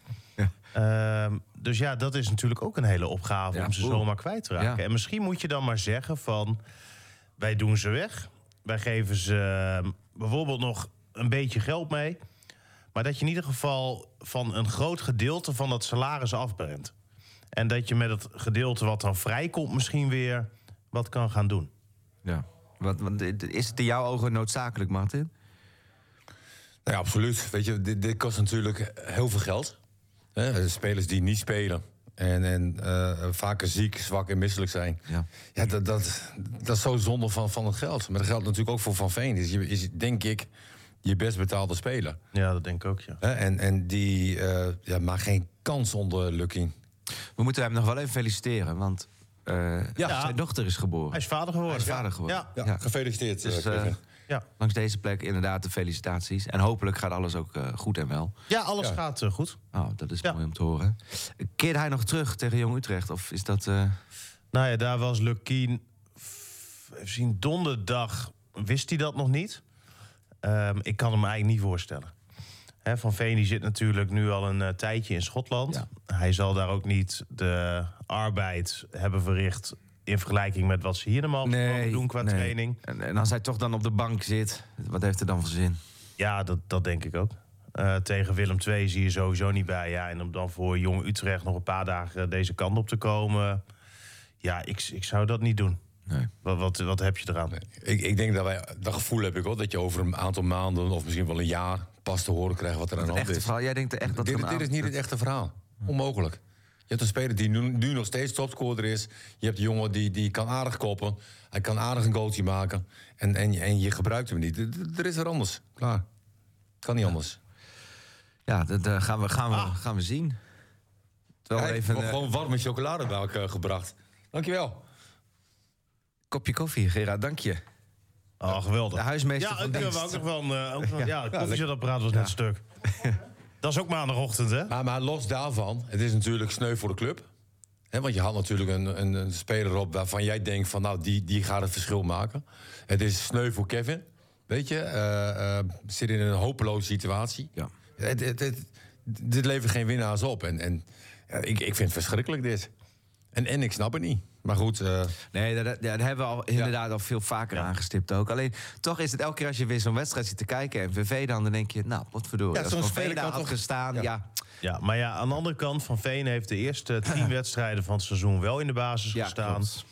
Ja. Uh, dus ja, dat is natuurlijk ook een hele opgave ja, om ze oeh. zomaar kwijt te raken. Ja. En misschien moet je dan maar zeggen van... wij doen ze weg. Wij geven ze uh, bijvoorbeeld nog een beetje geld mee... maar dat je in ieder geval van een groot gedeelte van dat salaris afbrengt. En dat je met het gedeelte wat dan vrijkomt misschien weer wat kan gaan doen. Ja. Wat, wat, is het in jouw ogen noodzakelijk, Martin? Nou ja, absoluut. Weet je, dit, dit kost natuurlijk heel veel geld. Hè? Spelers die niet spelen en, en uh, vaker ziek, zwak en misselijk zijn. Ja, ja dat, dat, dat is zo zonde van, van het geld. Maar dat geldt natuurlijk ook voor Van Veen. Dus je is, denk ik, je best betaalde speler. Ja, dat denk ik ook, ja. En, en die uh, ja, maakt geen kans onder Lukkien. We moeten hem nog wel even feliciteren, want uh, ja. zijn dochter is geboren. Hij is vader geworden. Hij is vader geworden. Ja. Ja, Ja. gefeliciteerd. Dus, uh, uh, ja. langs deze plek inderdaad de felicitaties. En hopelijk gaat alles ook uh, goed en wel. Ja, alles Ja. gaat uh, goed. Oh, dat is Ja. mooi om te horen. Keerde hij nog terug tegen Jong Utrecht? Of is dat... Uh... Nou ja, daar was Lukkien... Even zien, donderdag wist hij dat nog niet. Um, ik kan hem eigenlijk niet voorstellen. He, Van Veen die zit natuurlijk nu al een uh, tijdje in Schotland. Ja. Hij zal daar ook niet de arbeid hebben verricht... in vergelijking met wat ze hier normaal nee, doen qua nee. training. En, en als hij toch dan op de bank zit, wat heeft er dan voor zin? Ja, dat, dat denk ik ook. Uh, tegen Willem twee zie je sowieso niet bij. Ja, en om dan voor Jong Utrecht nog een paar dagen deze kant op te komen... ja, ik, ik zou dat niet doen. Nee. Wat, wat, wat heb je eraan? Nee. Ik, ik denk dat wij, dat gevoel heb ik ook, dat je over een aantal maanden of misschien wel een jaar pas te horen krijgt wat er aan de hand Echte is. verhaal, jij denkt echt dat Dit, er een dit is niet het echte verhaal. Onmogelijk. Je hebt een speler die nu, nu nog steeds topscorer is. Je hebt een jongen die, die kan aardig koppen. Hij kan aardig een goaltje maken. En, en, en je gebruikt hem niet. Er is er anders. Klaar. Kan niet anders. Ja, dat uh, gaan, we, gaan, we, Ah. gaan we zien. Terwijl Hij even heeft een uh, gewoon warme chocolademelk uh, gebracht. Dankjewel. kopje koffie, Gerard, dank je. Oh, geweldig. De huismeester Ja, van ik dienst. heb ook nog van... Uh, ook van ja, Ja. het koffiezetapparaat was net stuk. Dat is ook maandagochtend, hè? Maar, maar los daarvan, het is natuurlijk sneu voor de club. He, want je had natuurlijk een, een, een speler op waarvan jij denkt van... nou, die, die gaat het verschil maken. Het is sneu voor Kevin. Weet je, uh, uh, zit in een hopeloze situatie. Ja. Het, het, het, dit levert geen winnaars op. En, en ja, ik, ik vind het verschrikkelijk, dit. En, en ik snap het niet. Maar goed... Uh, Nee, dat, dat, dat hebben we al inderdaad al veel vaker Ja. aangestipt ook. Alleen, toch is het elke keer als je weer zo'n wedstrijd zit te kijken... en V V dan, dan denk je, nou, wat verdorie. Ja, als zo'n Van speler Veen daar kan had toch- gestaan, ja. Ja. Ja, maar ja, aan de andere kant... Van Veen heeft de eerste tien wedstrijden van het seizoen... wel in de basis Ja, gestaan. klopt.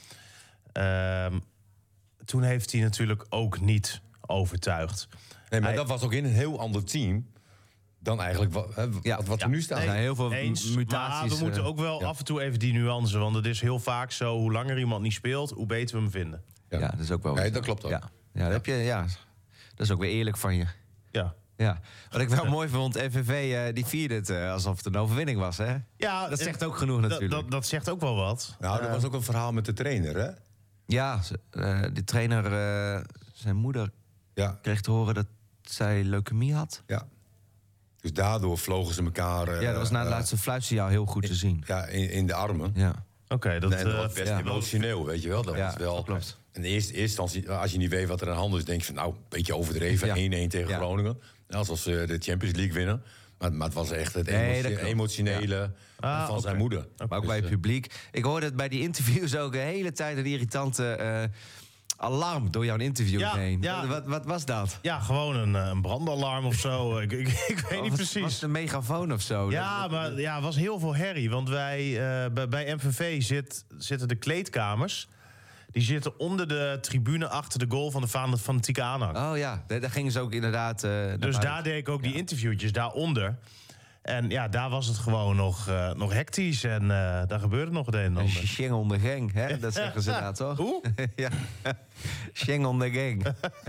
Um, toen heeft hij natuurlijk ook niet overtuigd. nee, maar Hij- dat was ook in een heel ander team... dan eigenlijk wat, hè, Ja. wat, wat Ja. er nu staat. Er zijn heel veel Eens, m- mutaties. maar we moeten eh, ook wel ja. af en toe even die nuance... want het is heel vaak zo, hoe langer iemand niet speelt... hoe beter we hem vinden. Ja, dat is ook wel... Nee, dat klopt ook. Ja, ja, dat, heb je, ja, dat is ook weer eerlijk van je. Ja, Ja. Wat ik wel mooi vond, F V V uh, die vierde het uh, alsof het een overwinning was, hè? ja Dat en- zegt ook genoeg dat, natuurlijk. dat, dat zegt ook wel wat. Nou, er was ook een verhaal met de trainer, hè? Ja, ze- uh, die trainer, uh, zijn moeder Ja, kreeg te horen dat zij leukemie had. ja. Dus daardoor vlogen ze elkaar... uh, Ja, dat was na het uh, laatste fluitsignaal heel goed te zien. Ja, in, in de armen. Ja, Oké, dat... Nee, dat eh, was best ja. emotioneel, weet je wel. Dat Ja, was wel. dat klopt. In de eerste instantie, als je niet weet wat er aan de hand is, denk je van nou, een beetje overdreven. Ja. één-één tegen Ja. Groningen. Ja, alsof ze de Champions League winnen. Maar, maar het was echt het Nee, emotie- dat klopt. emotionele Ah, van oké. zijn moeder. maar ook Dus, bij het eh, publiek. Ik hoorde het bij die interviews ook de hele tijd een irritante... Uh, alarm door jouw interview Ja, heen. ja. Wat, wat was dat? Ja, gewoon een, eh, een brandalarm of zo. ik, ik, ik weet Oh, niet was, precies. Was het een megafoon of zo? Ja, Dat- maar ja, het was heel veel herrie. Want wij, uh, bij, bij M V V zit, zitten de kleedkamers. Die zitten onder de tribune achter de goal van de fan- fanatieke aanhang. Oh ja, daar, daar gingen ze ook inderdaad... Uh, dus daar deed ik ook die interviewtjes daaronder. En ja, daar was het gewoon nog, uh, nog hectisch. En uh, daar gebeurde nog het een en ander. Sheng on the gang, hè? Dat zeggen ze daar, toch? Hoe? Ja. Sheng on the gang.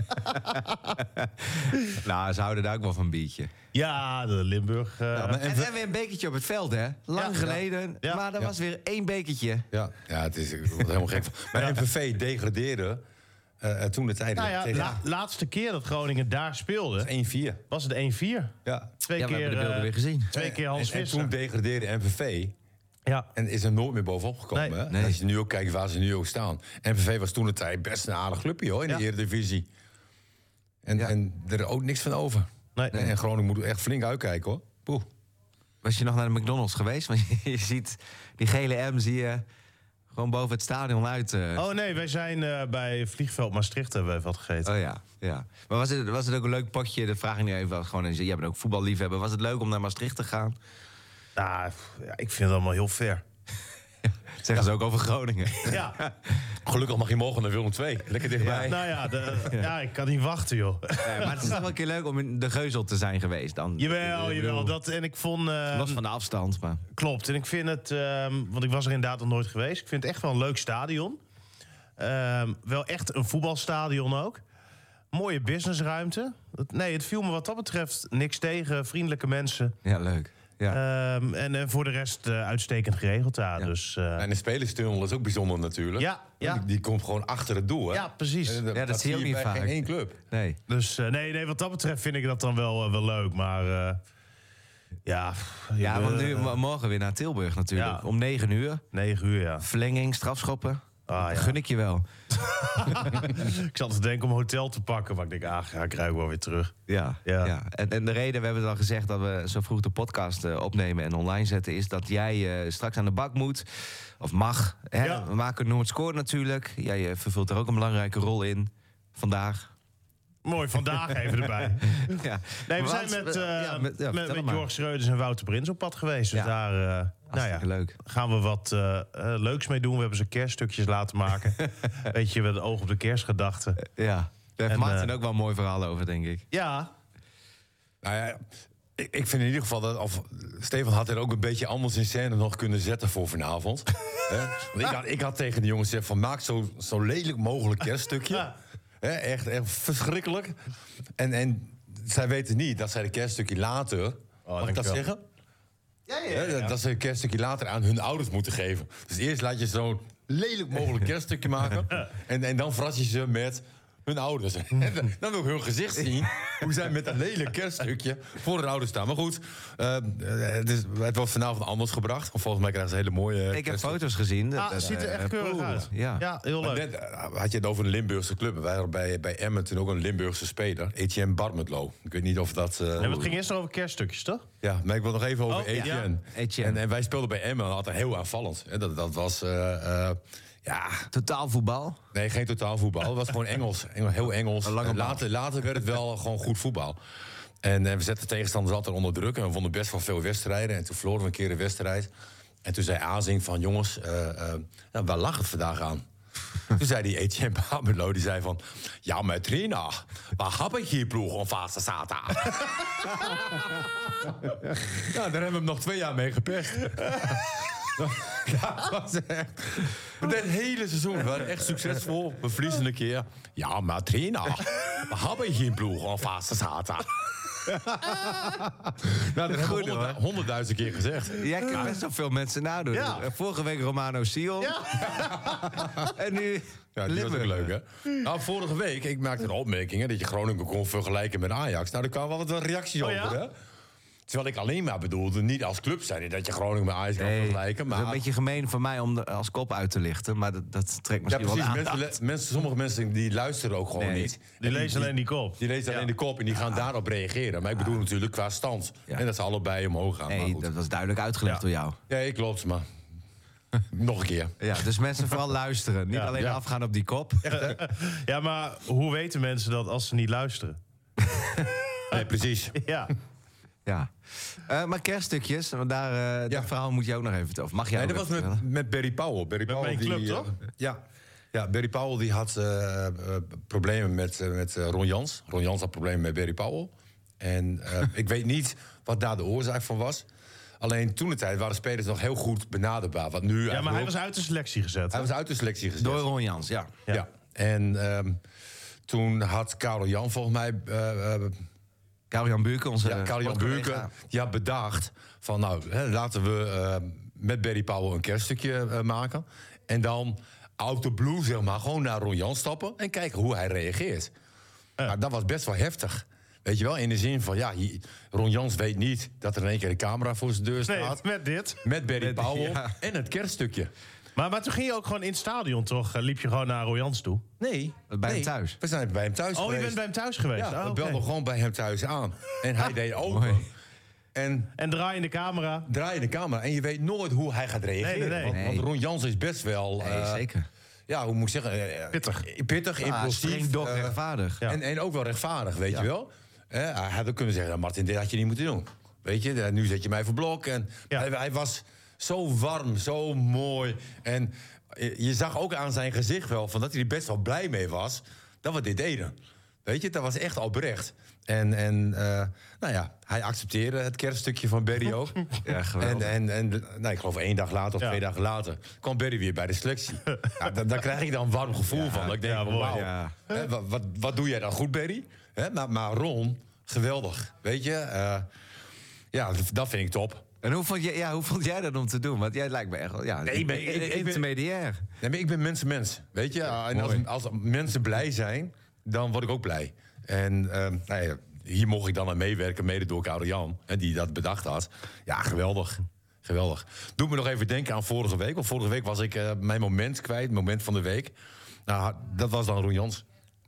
Nou, ze houden daar ook wel van een biertje. Ja, de Limburg. Uh... Ja, maar En dan weer een bekertje op het veld, hè? Lang Ja. geleden. Ja. Maar er Ja. was weer één bekertje. Ja, ja het is ik word er helemaal gek van. Maar M V V degradeerde uh, toen de tijd Nou ja, tegen la, laatste keer dat Groningen daar speelde, één vier. was het één vier. Ja. Twee Ja, we keer, hebben de beelden uh, weer gezien. Twee keer Hans en, en Visser. toen degradeerde M V V Ja. en is er nooit meer bovenop gekomen. Nee. Hè? Nee. Als je nu ook kijkt waar ze nu ook staan. M V V was toen de tijd best een aardig clubje hoor, in Ja. de Eredivisie. En, Ja. en er is ook niks van over. Nee. En, en Groningen moet echt flink uitkijken hoor. Poeh. Was je nog naar de McDonald's geweest? Want je, je ziet die gele M zie je gewoon boven het stadion uit. Uh... Oh nee, wij zijn uh, bij vliegveld Maastricht hebben we even wat gegeten. Oh ja, ja. Maar was het, was het ook een leuk potje? Dat vraag ik nu even. Gewoon, jij bent ook voetballiefhebber. Was het leuk om naar Maastricht te gaan? Nou, ja, ik vind het allemaal heel fair. Dat zeggen ze ook over Groningen. Ja, Gelukkig mag je morgen naar Willem twee. Lekker dichtbij. nou ja, de, ja, ik kan niet wachten, joh. Nee, maar het is toch wel een keer leuk om in de Geuzel te zijn geweest dan. Jawel, Ik jawel. bedoel, Dat, en ik vond... Uh, Los van de afstand, maar... Klopt. En ik vind het... Um, want ik was er inderdaad nog nooit geweest. Ik vind het echt wel een leuk stadion. Um, wel echt een voetbalstadion ook. Mooie businessruimte. Het- Nee, het viel me wat dat betreft niks tegen. Vriendelijke mensen. Ja, leuk. Ja. Um, en, en voor de rest uh, uitstekend geregeld daar. Ja. Dus, uh, En de spelerstunnel is ook bijzonder natuurlijk. Ja, ja. Die, die komt gewoon achter het doel. Hè? ja, precies. En Ja, dat zie je ook niet bij vaak. geen één club. Nee. Dus uh, nee, nee, wat dat betreft vind ik dat dan wel, uh, wel leuk. Maar uh, ja... pff, Ja, uh, want nu m- morgen weer naar Tilburg natuurlijk. Ja. Om negen uur. Negen uur, ja. Verlenging, strafschoppen. Ah, ja. Gun ik je wel. Ik zat te denken om een hotel te pakken. Maar ik denk, ah, ja, ik ruik wel weer terug. Ja, Ja. ja. En, en de reden, we hebben het al gezegd dat we zo vroeg de podcast uh, opnemen en online zetten, is dat jij uh, straks aan de bak moet. Of mag. Hè? Ja. We maken Noord Score natuurlijk. Jij uh, vervult er ook een belangrijke rol in. Vandaag. Mooi, vandaag even erbij. Ja. Nee, we Want- zijn met, uh, ja, met, ja, met, vertel met maar. Jorg Schreuders en Wouter Prins op pad geweest. Dus Ja. daar uh, nou ja, Hartstikke leuk. gaan we wat uh, uh, leuks mee doen. We hebben ze kerststukjes laten maken. Weet je, met het oog op de kerstgedachten. Ja. Daar heeft En, Martin uh, ook wel een mooi verhaal over, denk ik. Ja, Nou ja, ik, ik vind in ieder geval dat... Of, Stefan had er ook een beetje anders in scène nog kunnen zetten voor vanavond. Hè? Want ik, had, ik had tegen de jongens gezegd van maak zo, zo lelijk mogelijk kerststukje. Ja. Hè, echt, echt verschrikkelijk. En, en zij weten niet dat zij de kerststukje later... mag ik dat dankjewel. zeggen? ja, Hè, dat ze een kerststukje later aan hun ouders moeten geven. Dus eerst laat je zo'n lelijk mogelijk kerststukje maken. En, en dan verras je ze met hun ouders. En dan, dan wil ik hun gezicht zien. Hoe zij met een lelijk kerststukje voor hun ouders staan. Maar goed, uh, het, is, het wordt vanavond anders gebracht. Volgens mij krijgen ze hele mooie... Ik heb kerststukjes. foto's gezien. Ah, Dat- het ziet er echt eh, keurig poeh. uit. Ja. Ja, heel Maar leuk. net uh, had je het over een Limburgse club. Wij hadden bij, bij Emmen toen ook een Limburgse speler. Etienne Barmetlo. Ik weet niet of dat... Uh, En het ging eerst over kerststukjes, toch? Ja, maar ik wil nog even over Oh, ja. Etienne. Etienne. En, en wij speelden bij Emmen altijd heel aanvallend. En dat, dat was... Uh, uh, ja, Totaal voetbal. nee, geen totaal voetbal. Het was gewoon Engels. Engel- heel Engels. Een lange En bal. later, later werd het wel gewoon goed voetbal. En, en we zetten tegenstanders altijd onder druk. En we vonden best wel veel wedstrijden. En toen verloren we een keer een wedstrijd. En toen zei Azing van... jongens, uh, uh, nou, waar lag het vandaag aan? Toen zei die Etienne Barmetlo, die zei van... ja, maar trainer, waar heb ik hier ploeg om vast te zaten? Ja, daar hebben we hem nog twee jaar mee gepest. Ja, dat was echt... Het hele seizoen, we waren echt succesvol. We verliezen een keer. Ja, maar trainer, waar heb ik hier ploeg om vast te zaten? Nou, dat hebben Goed, we honderd- hoor. honderdduizend keer gezegd. Jij kunt best wel veel mensen nadoen. Ja. Eh, Vorige week Romano Sion. En nu Ja, die was ook Limburg. leuk, hè? Nou, vorige week, ik maakte een opmerking... Hè, dat je Groningen kon vergelijken met Ajax. Nou, daar kwamen wel wat reacties Oh, over, ja? hè? Terwijl ik alleen maar bedoelde, niet als club zijn... dat je Groningen met Ajax kan Nee, vergelijken. het Maar is een beetje gemeen van mij om de, als kop uit te lichten. Maar dat, dat trekt ja, misschien wel de precies. aandacht. Mensen, mensen, sommige mensen die luisteren ook gewoon Nee, niet. Die En lezen alleen die kop. Die lezen alleen Ja. de kop en die gaan daarop reageren. Maar ik bedoel natuurlijk qua stand. Ja. En dat ze allebei omhoog gaan. maar Nee, goed. dat was duidelijk uitgelegd Ja. door jou. Ja, klopt, maar... Nog een keer. Ja, dus mensen vooral luisteren. Niet Ja, alleen ja. afgaan op die kop. Ja, maar hoe weten mensen dat als ze niet luisteren? Nee, precies. Ja. Ja. Uh, maar kerststukjes, want daar, uh, dat verhaal moet je ook nog even vertellen. Of mag jij Nee, ook dat was even met, met Barry Powell. Barry Met Powell mijn club, die, toch? uh, ja. ja, Barry Powell die had uh, uh, problemen met, uh, met uh, Ron Jans. Ron Jans had problemen met Barry Powell. En uh, ik weet niet wat daar de oorzaak van was. Alleen toen de tijd waren spelers nog heel goed benaderbaar. Wat nu Ja, maar hij ook- was uit de selectie gezet. hij was uit de selectie gezet. Door Ron Jans, ja. Ja. Ja. En um, toen had Karel Jan volgens mij... Uh, uh, Karel-Jan Buurken, onze ja, Karel Jan sportcollega. Buurken, die had bedacht van... nou, hè, laten we uh, met Barry Powell een kerststukje uh, maken. En dan out the blue, zeg maar, gewoon naar Ron Jans stappen... en kijken hoe hij reageert. Ja. Maar dat was best wel heftig. Weet je wel, in de zin van... ja, hier- Ron Jans weet niet dat er in één keer een camera voor zijn deur Nee, staat... met dit. met Barry Met- Powell ja. en het kerststukje. Maar, maar toen ging je ook gewoon in het stadion, toch? Uh, liep je gewoon naar Royans toe? Nee. Bij nee. hem thuis. We zijn bij hem thuis Oh, je geweest. bent bij hem thuis geweest? Ja, Ah, we oké. belden gewoon bij hem thuis aan. En hij deed open. Mooi. En En draai in de camera. draai je de camera. En je weet nooit hoe hij gaat reageren. Nee, nee, nee. Want, Nee. want Ron Jans is best wel... Nee, eh, zeker. Ja, hoe moet ik zeggen? eh, Pittig. Pittig, Ah, impulsief. streng, dok, eh, rechtvaardig. Ja. en, en ook wel rechtvaardig, weet Ja. je wel. Eh, hij had ook kunnen zeggen, Martin, dit had je niet moeten doen. Weet je, eh, nu zet je mij voor blok. En Ja. hij, hij was zo warm, zo mooi. En eh, je zag ook aan zijn gezicht wel... Van dat hij er best wel blij mee was dat we dit deden. Weet je, dat was echt oprecht. En, en eh, nou ja, hij accepteerde het kerststukje van Barry ook. Ja, geweldig. En, en, en nou, ik geloof één dag later of Ja. twee dagen later... kwam Barry weer bij de selectie. Ja, da- daar krijg ik dan een warm gevoel van. Dat ik denk, ja, mooi, wauw, ja. hè, wat, wat, wat doe jij dan goed, Barry? Hè, maar, maar Ron, geweldig. Weet je, eh, ja, dat vind ik top. En hoe vond, jij, ja, hoe vond jij dat om te doen? Want jij lijkt me echt wel... Ja, Nee, ik ben- ik- ik ben- intermediair. Nee, maar ik ben mensen-mens, weet je. en als, mooi. als mensen blij zijn, dan word ik ook blij. En eh, nou ja, hier mocht ik dan aan meewerken, mede door Karel Jan, hè, die dat bedacht had. Ja, geweldig. Geweldig. Doe me nog even denken aan vorige week. Want vorige week was ik uh, mijn moment kwijt, moment van de week. Nou, dat was dan Ron Jans.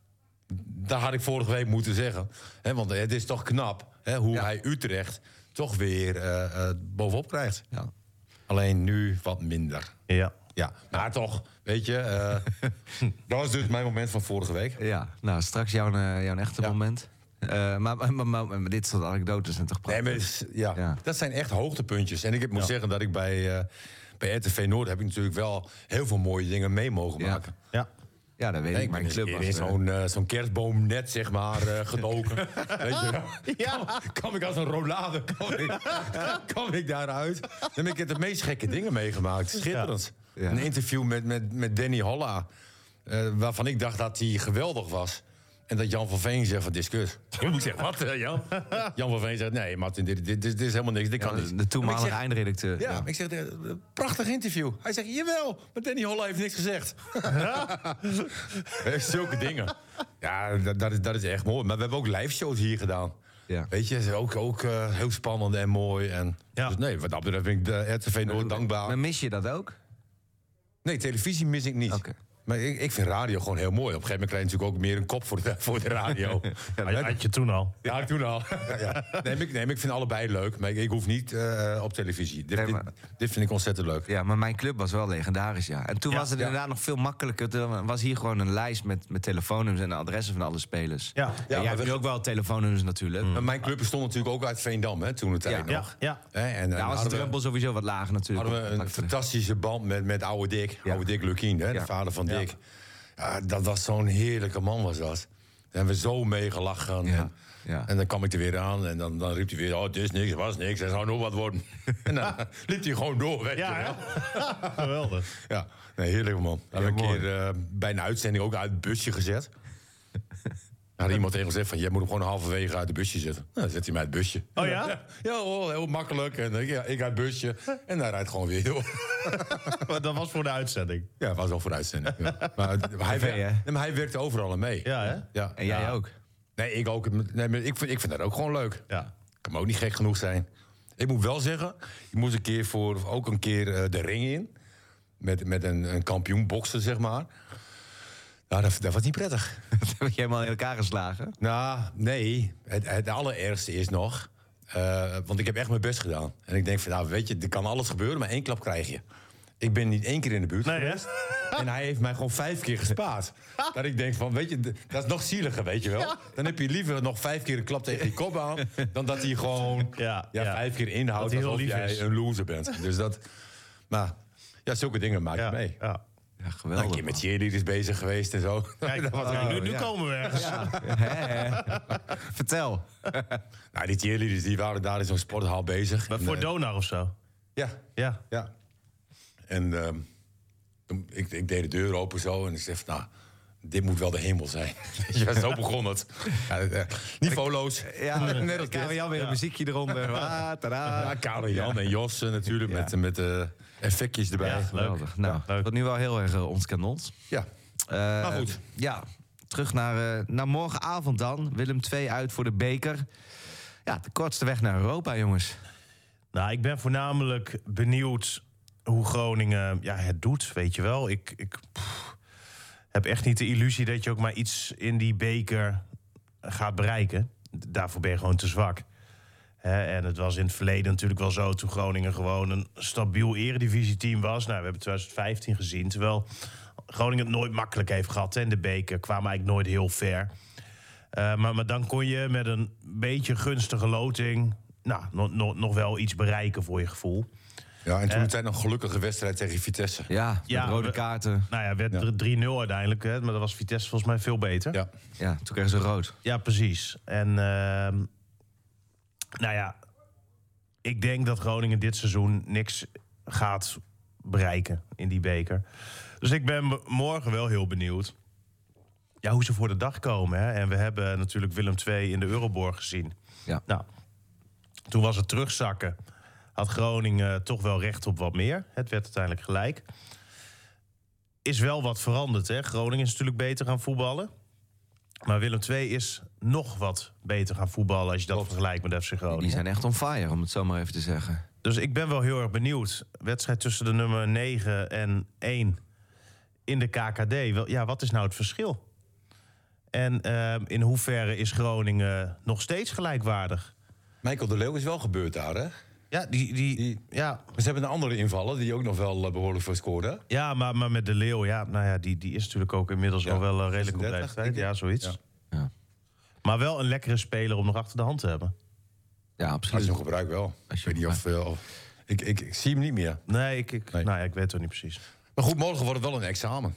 Dat had ik vorige week moeten zeggen. Hè, want het is toch knap hè, hoe Ja. hij Utrecht toch weer uh, uh, bovenop krijgt. Ja. Alleen nu wat minder. Ja. Ja, maar toch, weet je... Uh, dat was dus mijn moment van vorige week. Ja, nou, straks jouw, uh, jouw echte Ja. moment. Uh, maar, maar, maar, maar, maar dit soort anekdotes zijn toch Nee, prachtig? maar is- ja, Ja. dat zijn echt hoogtepuntjes. En ik heb, moet Ja. zeggen dat ik bij, uh, bij R T V Noord... heb ik natuurlijk wel heel veel mooie dingen mee mogen Ja. maken. Ja. Ja, dat weet Nee, ik. ik ben Mijn eens een club keer was... in uh, zo'n uh, zo'n kerstboomnet, zeg maar, uh, gedoken. Weet je wel? Ja. Kwam ik als een rollade, kwam ik, kwam ik daaruit. Dan heb ik de meest gekke dingen meegemaakt. Schitterend. Ja. Een interview met, met, met Danny Holla. Uh, waarvan ik dacht dat hij geweldig was. En dat Jan van Veen zegt van discuss. Ik moet zeggen, wat uh, Jan? Jan van Veen zegt, nee Martin, dit, dit, dit is helemaal niks, dit kan ja, niet. de Maar toenmalige ik zeg, eindredacteur. ja, ik zeg, uh, prachtig interview. Hij zegt, jawel, maar Danny Holla heeft niks gezegd. Zulke dingen. Ja, dat, dat, is, dat is echt mooi. Maar we hebben ook live shows hier gedaan. Ja. Weet je, is ook, ook uh, heel spannend en mooi. En, Ja. Dus nee, wat dat betreft ben ik de R T V Noord dankbaar. Maar mis je dat ook? Nee, televisie mis ik niet. Oké. Maar ik, ik vind radio gewoon heel mooi. Op een gegeven moment krijg je natuurlijk ook meer een kop voor de, voor de radio. Ja, dat had je toen al. Ja, toen al. Ja. Nee, maar ik, nee, maar ik vind allebei leuk. Maar ik, ik hoef niet uh, op televisie. Dit, Nee, maar- dit, dit vind ik ontzettend leuk. Ja, maar mijn club was wel legendarisch, ja. En toen Ja, was het ja. inderdaad nog veel makkelijker. Toen was hier gewoon een lijst met, met telefoonnummers en de adressen van alle spelers. Ja. Ja, Ja, jij maar hebt we- nu ook wel telefoonnummers natuurlijk. Maar mijn club bestond natuurlijk ook uit Veendam, hè, toen de tijd Ja. nog. Ja. Hè, en, en Ja, was de hadden we- drempel sowieso wat lager natuurlijk. hadden we een Contacten. fantastische band met, met oude Dick. Ja. Oude Dick Lukien, hè, de Ja. vader van Ja. Dick. Ja, dat was zo'n heerlijke man, was dat. Daar hebben we zo mee gelachen. Ja. En, Ja. en dan kwam ik er weer aan en dan, dan riep hij weer... oh, het is niks, het was niks, er zou nog wat worden. En dan liep hij gewoon door, weet Ja, je wel. hè? Geweldig. Ja, nee, heerlijk man. We hebben een mooi. keer uh, bij een uitzending ook uit het busje gezet. Had iemand tegen ons gezegd van... jij moet hem gewoon halverwege uit het busje zetten. Nou, dan zet hij mij uit het busje. Oh ja? Ja, hoor, heel makkelijk. En ik, ja, ik uit het busje. En hij rijdt gewoon weer door. Maar dat was voor de uitzending. Ja, het was wel voor de uitzending. Ja. Maar, hij, Tv, hè? wer- nee, maar hij werkte overal aan mee. Ja, hè? Ja. En jij Ja. ook. Nee, ik ook. Nee, maar ik, vind, ik vind dat ook gewoon leuk. Ja. Kan me ook niet gek genoeg zijn. Ik moet wel zeggen, ik moest een keer voor ook een keer uh, de ring in. Met, met een, een kampioen boksen, zeg maar. Nou, dat, dat was niet prettig. Dat heb je helemaal in elkaar geslagen. Nou, nee. Het, het allerergste is nog... Uh, want ik heb echt mijn best gedaan. En ik denk van, nou, weet je, er kan alles gebeuren, maar één klap krijg je. ik ben niet één keer in de buurt Nee, geweest. En hij heeft mij gewoon vijf keer gespaard. Dat ik denk van, weet je, dat is nog zieliger, weet je wel. Ja. Dan heb je liever nog vijf keer een klap tegen je kop aan... dan dat hij gewoon ja, ja, ja. vijf keer inhoudt alsof jij is. Een loser bent. Dus dat, maar ja, zulke dingen maak je ja, mee. Ja. Ja, geweldig. Een keer met cheerleaders bezig geweest en zo. Kijk, dat was oh, nu, nu ja. komen we ergens. Ja. Vertel. Nou, die cheerleaders die waren daar in zo'n sporthal bezig. Maar en, voor uh, Donar of zo? Ja. Ja. ja. En uh, toen, ik, ik deed de deur open zo en ik zei van, nou, dit moet wel de hemel zijn. Ja, zo begon het. Ja, uh, niveauloos. Ja, net als Karel Jan weer ja. een muziekje eronder. Ah, ja, Karel Jan ja. en Jos natuurlijk ja. met, met uh, effectjes erbij. Ja, geweldig. Nou, ja, wordt nu wel heel erg uh, ons kanons. Ja, uh, maar goed. Ja, terug naar, uh, naar morgenavond dan. Willem twee uit voor de beker. Ja, de kortste weg naar Europa, jongens. Nou, ik ben voornamelijk benieuwd hoe Groningen ja, het doet, weet je wel. Ik, ik pff, heb echt niet de illusie dat je ook maar iets in die beker gaat bereiken. Daarvoor ben je gewoon te zwak. He, en het was in het verleden natuurlijk wel zo, toen Groningen gewoon een stabiel eredivisieteam was. Nou, we hebben twintig vijftien gezien, terwijl Groningen het nooit makkelijk heeft gehad. En de beker kwamen eigenlijk nooit heel ver. Uh, maar, maar dan kon je met een beetje gunstige loting nou, nog, nog, nog wel iets bereiken voor je gevoel. Ja, en toen uh, tijd nog een gelukkige wedstrijd tegen Vitesse. Ja, met ja, rode kaarten. Nou ja, werd ja. drie nul uiteindelijk, hè, maar dat was Vitesse volgens mij veel beter. Ja, ja toen kregen ze rood. Ja, precies. En uh, nou ja, ik denk dat Groningen dit seizoen niks gaat bereiken in die beker. Dus ik ben morgen wel heel benieuwd ja, hoe ze voor de dag komen. Hè? En we hebben natuurlijk Willem twee in de Euroborg gezien. Ja. Nou, toen was het terugzakken. Had Groningen toch wel recht op wat meer. Het werd uiteindelijk gelijk. Is wel wat veranderd, hè? Groningen is natuurlijk beter gaan voetballen. Maar Willem twee is nog wat beter gaan voetballen als je dat vergelijkt met F C Groningen. Die zijn echt on fire, om het zo maar even te zeggen. Dus ik ben wel heel erg benieuwd. Wedstrijd tussen de nummer negen en één in de K K D. Ja, wat is nou het verschil? En uh, in hoeverre is Groningen nog steeds gelijkwaardig? Michael de Leeuw is wel gebeurd daar, hè? Ja, die, die, die, ja. Ze hebben een andere invaller die ook nog wel uh, behoorlijk voor scoorde. Ja, maar, maar met de Leeuw, ja, nou ja, die, die is natuurlijk ook inmiddels ja, al wel uh, redelijk op leeftijd. Ja, zoiets. Ja. Ja. Maar wel een lekkere speler om nog achter de hand te hebben. Ja, absoluut. Als je hem gebruikt wel. Als je ik weet niet of, uh, of ik, ik, ik zie hem niet meer. Nee, ik, ik, nee. Nou ja, ik weet het ook niet precies. Maar goed, morgen wordt het wel een examen.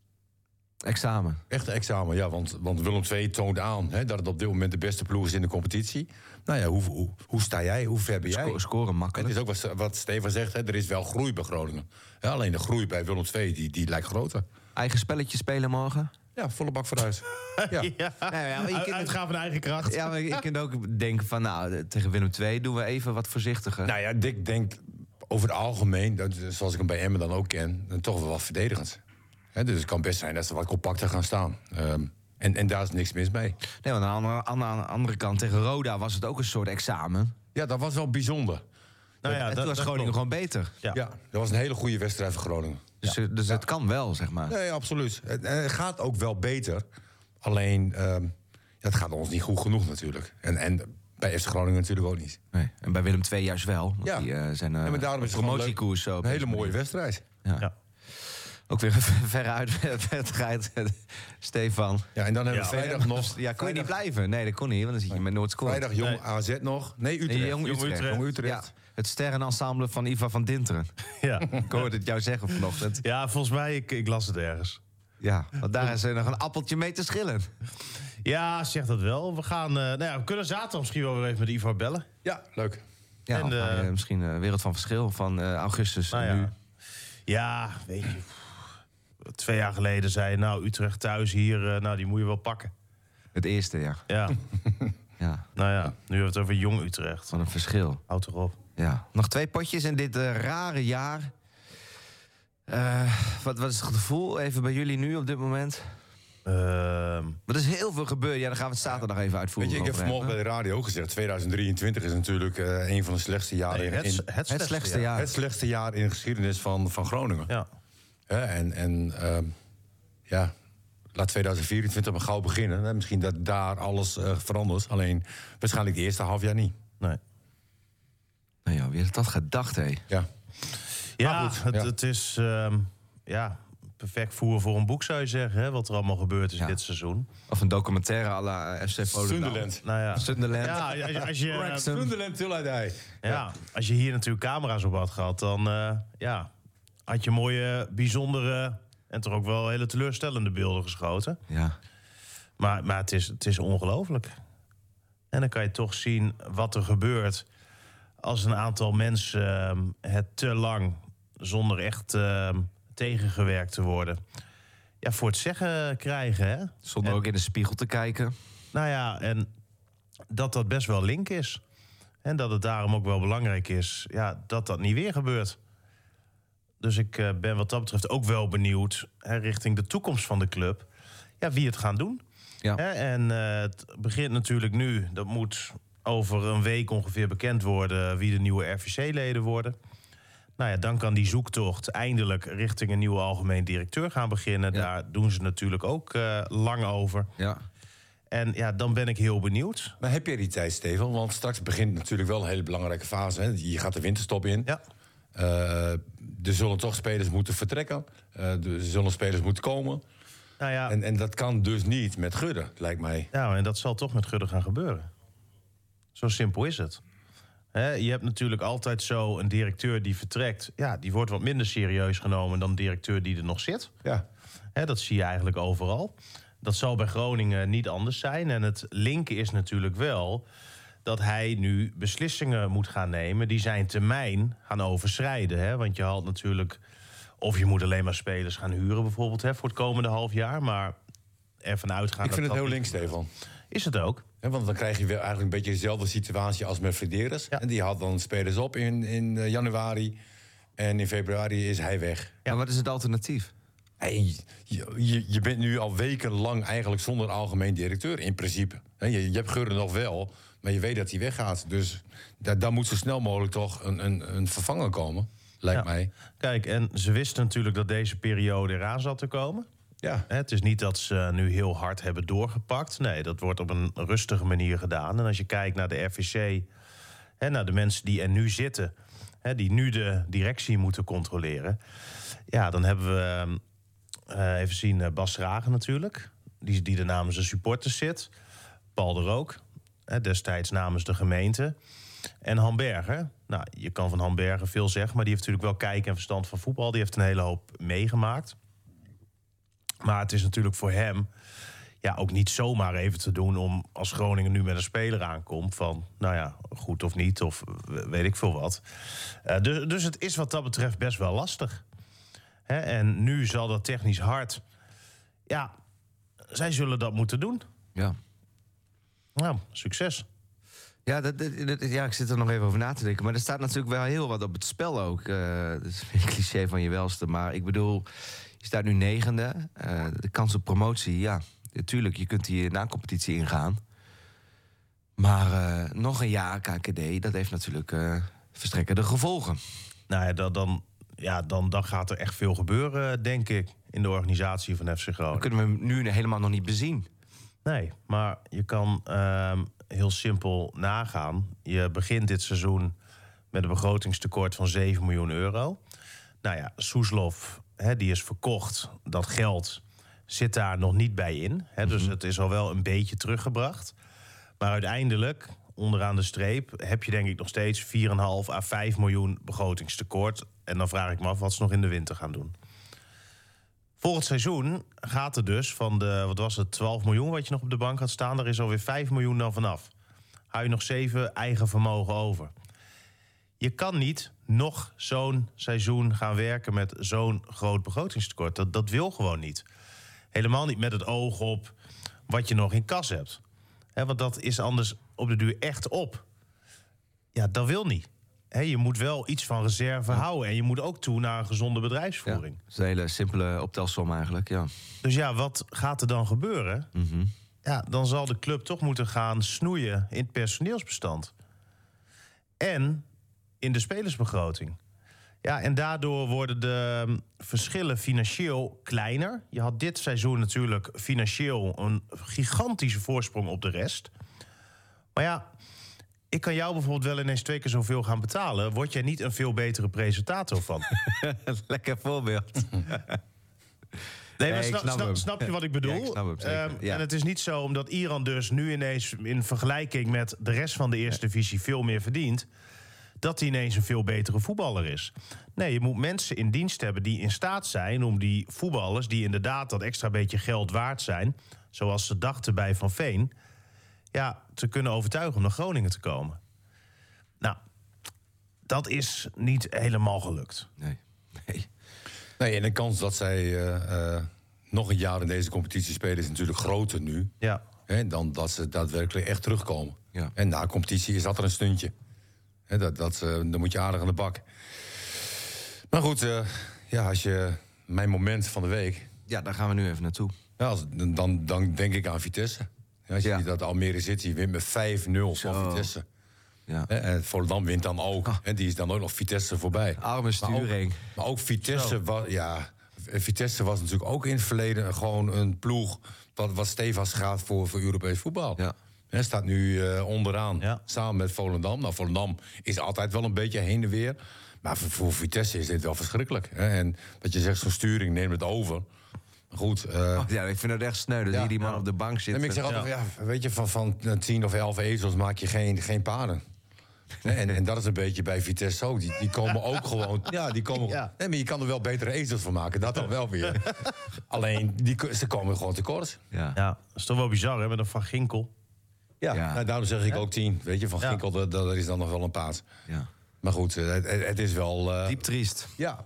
Examen. Echt een examen, ja, want, want Willem twee toont aan hè, dat het op dit moment de beste ploeg is in de competitie. Nou ja, hoe, hoe, hoe sta jij? Hoe ver ben jij? Sco- scoren makkelijk. Het is ook wat, wat Stefan zegt, hè, er is wel groei bij Groningen. Ja, alleen de groei bij Willem twee, die, die lijkt groter. Eigen spelletje spelen morgen? Ja, volle bak vooruit. Ja. ja. Nou ja, maar je kunt uitgaan van eigen kracht. Ja, maar je kunt ook denken van, nou, tegen Willem twee doen we even wat voorzichtiger. Nou ja, ik denk over het algemeen, dat, zoals ik hem bij Emmen dan ook ken, dan toch wel wat verdedigend. He, dus het kan best zijn dat ze wat compacter gaan staan. Um, en, en daar is niks mis mee. Nee, want aan de, andere, aan de andere kant, tegen Roda was het ook een soort examen. Ja, dat was wel bijzonder. Nou ja, en toen was Groningen gewoon beter. Ja. ja, dat was een hele goede wedstrijd voor Groningen. Dus, ja. dus het kan wel, zeg maar. Nee, absoluut. Het, het gaat ook wel beter. Alleen, um, het gaat ons niet goed genoeg natuurlijk. En, en bij F C Groningen natuurlijk ook niet. Nee. En bij Willem twee juist wel. Want ja. die uh, zijn uh, ja, maar daarom is het promotiekoers zo. Een hele mooie wedstrijd. Ja. ja. Ook weer een verre uitwedstrijd, Stefan. Ja, en dan hebben ja. we vrijdag nog... Ja, kon je niet blijven? Nee, dat kon niet, want dan zit je met Noord scoort. Vrijdag Jong nee. A Z nog. Nee, Utrecht. Nee, Jong Utrecht. Utrecht. Jong Utrecht. Ja, het sterrenensemble van Ivar van Dinteren. Ja. Ik hoorde het jou zeggen vanochtend. Ja, volgens mij, ik, ik las het ergens. Ja, want daar is er nog een appeltje mee te schillen. Ja, zeg dat wel. We gaan, uh, nou ja, we kunnen zaterdag misschien wel weer even met Ivar bellen. Ja, leuk. Ja, en, uh, uh, misschien uh, Wereld van Verschil van uh, augustus nou ja. nu. Ja, weet je... Twee jaar geleden zei je, nou, Utrecht thuis hier, uh, nou, die moet je wel pakken. Het eerste, ja. Ja. ja. Nou ja, nu hebben we het over Jong Utrecht. Wat een verschil. Houd erop. Ja. Nog twee potjes in dit uh, rare jaar. Uh, wat, wat is het gevoel even bij jullie nu op dit moment? Uh, er is heel veel gebeurd. Ja, daar gaan we het zaterdag even uitvoeren. Weet je, ik heb vanmorgen bij de radio gezegd... tweeduizend drieëntwintig is natuurlijk uh, een van de slechtste jaren... Nee, het, in, het, het, slechtste, het slechtste jaar. jaar. Het slechtste jaar in de geschiedenis van, van Groningen. Ja. Ja, en en uh, ja, laat tweeduizend vierentwintig maar gauw beginnen. Hè. Misschien dat daar alles uh, verandert. Alleen waarschijnlijk de eerste half jaar niet. Nee. Nou ja, wie had dat gedacht, hé? Ja. Ja, goed, het, ja. het is um, ja, perfect voer voor een boek, zou je zeggen. Hè, wat er allemaal gebeurd is Ja. dit seizoen. Of een documentaire à la F C Volendam. Sunderland. Nou ja, Sunderland. ja als, je- als, je, Wrexham. Sunderland till I die. ja, als je hier natuurlijk camera's op had gehad... dan uh, ja, had je mooie, bijzondere en toch ook wel hele teleurstellende beelden geschoten. Ja. Maar, maar het is, het is ongelooflijk. En dan kan je toch zien wat er gebeurt... als een aantal mensen uh, het te lang, zonder echt uh, tegengewerkt te worden... ja, voor het zeggen krijgen, hè? Zonder En- ook in de spiegel te kijken. Nou ja, en dat dat best wel link is. En dat het daarom ook wel belangrijk is... Ja, dat dat niet weer gebeurt. Dus ik uh, ben wat dat betreft ook wel benieuwd... Hè, richting de toekomst van de club... Ja, wie het gaan doen. Ja. Hè, en uh, het begint natuurlijk nu... dat moet over een week ongeveer bekend worden... wie de nieuwe R V C-leden worden. Nou ja, dan kan die zoektocht eindelijk... richting een nieuwe algemeen directeur gaan beginnen. Ja. Daar doen ze natuurlijk ook uh, lang over... Ja. En ja, dan ben ik heel benieuwd. Maar heb je die tijd, Steven? Want straks begint natuurlijk wel een hele belangrijke fase. Hè? Je gaat de winterstop in. Ja. Uh, er zullen toch spelers moeten vertrekken. Uh, er zullen spelers moeten komen. Nou ja, En, en dat kan dus niet met Gudde, lijkt mij. ja, en dat zal toch met Gudde gaan gebeuren. Zo simpel is het. Hè, je hebt natuurlijk altijd zo een directeur die vertrekt. Ja, die wordt wat minder serieus genomen dan de directeur die er nog zit. Ja. Hè, dat zie je eigenlijk overal. Dat zal bij Groningen niet anders zijn. En het linken is natuurlijk wel dat hij nu beslissingen moet gaan nemen... die zijn termijn gaan overschrijden. Hè? Want je haalt natuurlijk... of je moet alleen maar spelers gaan huren bijvoorbeeld... Hè, voor het komende half jaar, maar ervan uitgaan... Ik vind dat het heel dat links, Stefan. Is het ook? He, want dan krijg je weer eigenlijk een beetje dezelfde situatie als met Flederis. Ja. En die had dan spelers op in, in uh, januari. En in februari is hij weg. Ja, wat is het alternatief? Hey, je, je, je bent nu al wekenlang eigenlijk zonder algemeen directeur, in principe. He, je, je hebt Gudde nog wel, maar je weet dat hij weggaat. Dus daar, daar moet zo snel mogelijk toch een, een, een vervanger komen, lijkt Ja. mij. Kijk, en ze wisten natuurlijk dat deze periode eraan zat te komen. Ja. Hè, Het is niet dat ze nu heel hard hebben doorgepakt. Nee, dat wordt op een rustige manier gedaan. En als je kijkt naar de R V C... Hè, naar de mensen die er nu zitten... Hè, die nu de directie moeten controleren... ja, dan hebben we... Uh, even zien, uh, Bas Ragen natuurlijk. Die, die er namens de supporters zit. Paul de Rook, hè, destijds namens de gemeente. En Han Berger. Nou, je kan van Han Berger veel zeggen... maar die heeft natuurlijk wel kijk en verstand van voetbal. Die heeft een hele hoop meegemaakt. Maar het is natuurlijk voor hem... ja, ook niet zomaar even te doen om als Groningen nu met een speler aankomt... van, nou ja, goed of niet, of weet ik veel wat. Uh, dus, dus het is wat dat betreft best wel lastig. Hè, en nu zal dat technisch hard... Ja, zij zullen dat moeten doen. Ja. Nou, succes. Ja, dat, dat- dat- ja, ik zit er nog even over na te denken. Maar er staat natuurlijk wel heel wat op het spel ook. Uh, dat is een cliché van je welste. Maar ik bedoel, je staat nu negende. Uh, de kans op promotie, ja. Natuurlijk, je kunt hier na competitie ingaan. Maar uh, nog een jaar K K D, dat heeft natuurlijk uh, verstrekkende gevolgen. Nou ja, dan, dan, ja dan, dan gaat er echt veel gebeuren, denk ik... in de organisatie van F C Dat Groningen. kunnen we nu helemaal nog niet bezien. Nee, maar je kan ehm, heel simpel nagaan. Je begint dit seizoen met een begrotingstekort van zeven miljoen euro. Nou ja, Soeslof, hè, die is verkocht. Dat geld zit daar nog niet bij in. Hè, dus het is al wel een beetje teruggebracht. Maar uiteindelijk, onderaan de streep... heb je denk ik nog steeds vier komma vijf à vijf miljoen begrotingstekort. En dan vraag ik me af wat ze nog in de winter gaan doen. Volgend seizoen gaat er dus van de, wat was het, twaalf miljoen wat je nog op de bank had staan... er is alweer vijf miljoen dan vanaf. Hou je nog zeven eigen vermogen over. Je kan niet nog zo'n seizoen gaan werken met zo'n groot begrotingstekort. Dat, dat wil gewoon niet. Helemaal niet met het oog op wat je nog in kas hebt. Hè, want dat is anders op de duur echt op. Ja, dat wil niet. Hè, je moet wel iets van reserve houden. En je moet ook toe naar een gezonde bedrijfsvoering. Ja, dat is een hele simpele optelsom eigenlijk, ja. Dus ja, wat gaat er dan gebeuren? Mhm. Ja, dan zal de club toch moeten gaan snoeien in het personeelsbestand. En in de spelersbegroting. Ja, en daardoor worden de um, verschillen financieel kleiner. Je had dit seizoen natuurlijk financieel een gigantische voorsprong op de rest. Maar ja, ik kan jou bijvoorbeeld wel ineens twee keer zoveel gaan betalen. Word jij niet een veel betere presentator van? Lekker voorbeeld. Nee, maar Nee, ik snap, snap snap, hem. snap je wat ik bedoel? Ja, ik snap hem, zeker. Ehm, Ja. En het is niet zo omdat Iran dus nu ineens in vergelijking met de rest van de eerste divisie veel meer verdient, dat hij ineens een veel betere voetballer is. Nee, je moet mensen in dienst hebben die in staat zijn om die voetballers, die inderdaad dat extra beetje geld waard zijn, zoals ze dachten bij Van Veen, ja, te kunnen overtuigen om naar Groningen te komen. Nou, dat is niet helemaal gelukt. Nee. nee. Nee, en de kans dat zij uh, uh, nog een jaar in deze competitie spelen is natuurlijk groter nu. Ja. Hè, dan dat ze daadwerkelijk echt terugkomen. Ja. En na competitie is dat er een stuntje. Hè, dat, dat, uh, dan moet je aardig aan de bak. Maar goed, uh, ja, als je mijn moment van de week. Ja, daar gaan we nu even naartoe. Ja, als, dan, dan denk ik aan Vitesse. Ja, als je Ja. ziet dat Almere City wint met vijf nul van Zo. Vitesse. Ja. Hè, en Volendam wint dan ook. Oh. En die is dan ook nog Vitesse voorbij. Arme Maar sturing. ook, maar ook Vitesse was, ja, Vitesse was natuurlijk ook in het verleden gewoon een ploeg wat, wat stevig gaat voor, voor Europees voetbal. Ja. Hij staat nu uh, onderaan, Ja. samen met Volendam. Nou, Volendam is altijd wel een beetje heen en weer. Maar voor, voor Vitesse is dit wel verschrikkelijk. Hè? En dat je zegt, zo'n sturing neemt het over. Maar goed. Uh, Oh, ja, ik vind het echt sneu. Dan Ja. zie je die man Ja. op de bank nee, zitten. maar ik zeg altijd, ja. weet je, van, van tien of elf ezels maak je geen, geen paarden. Nee, en, en dat is een beetje bij Vitesse ook. Die, die komen ook gewoon. Ja, die komen. Ja. Nee, maar je kan er wel betere ezels van maken. Dat dan wel weer. Alleen, die, ze komen gewoon tekort. Ja. Ja, dat is toch wel bizar, hè, met een Van Ginkel. Ja, Ja. Nou, daarom zeg ik ook tien. Weet je, van Ja. Ginkel, dat, dat is dan nog wel een paard. Ja. Maar goed, eh, het, het is wel. Uh, Diep triest. ja.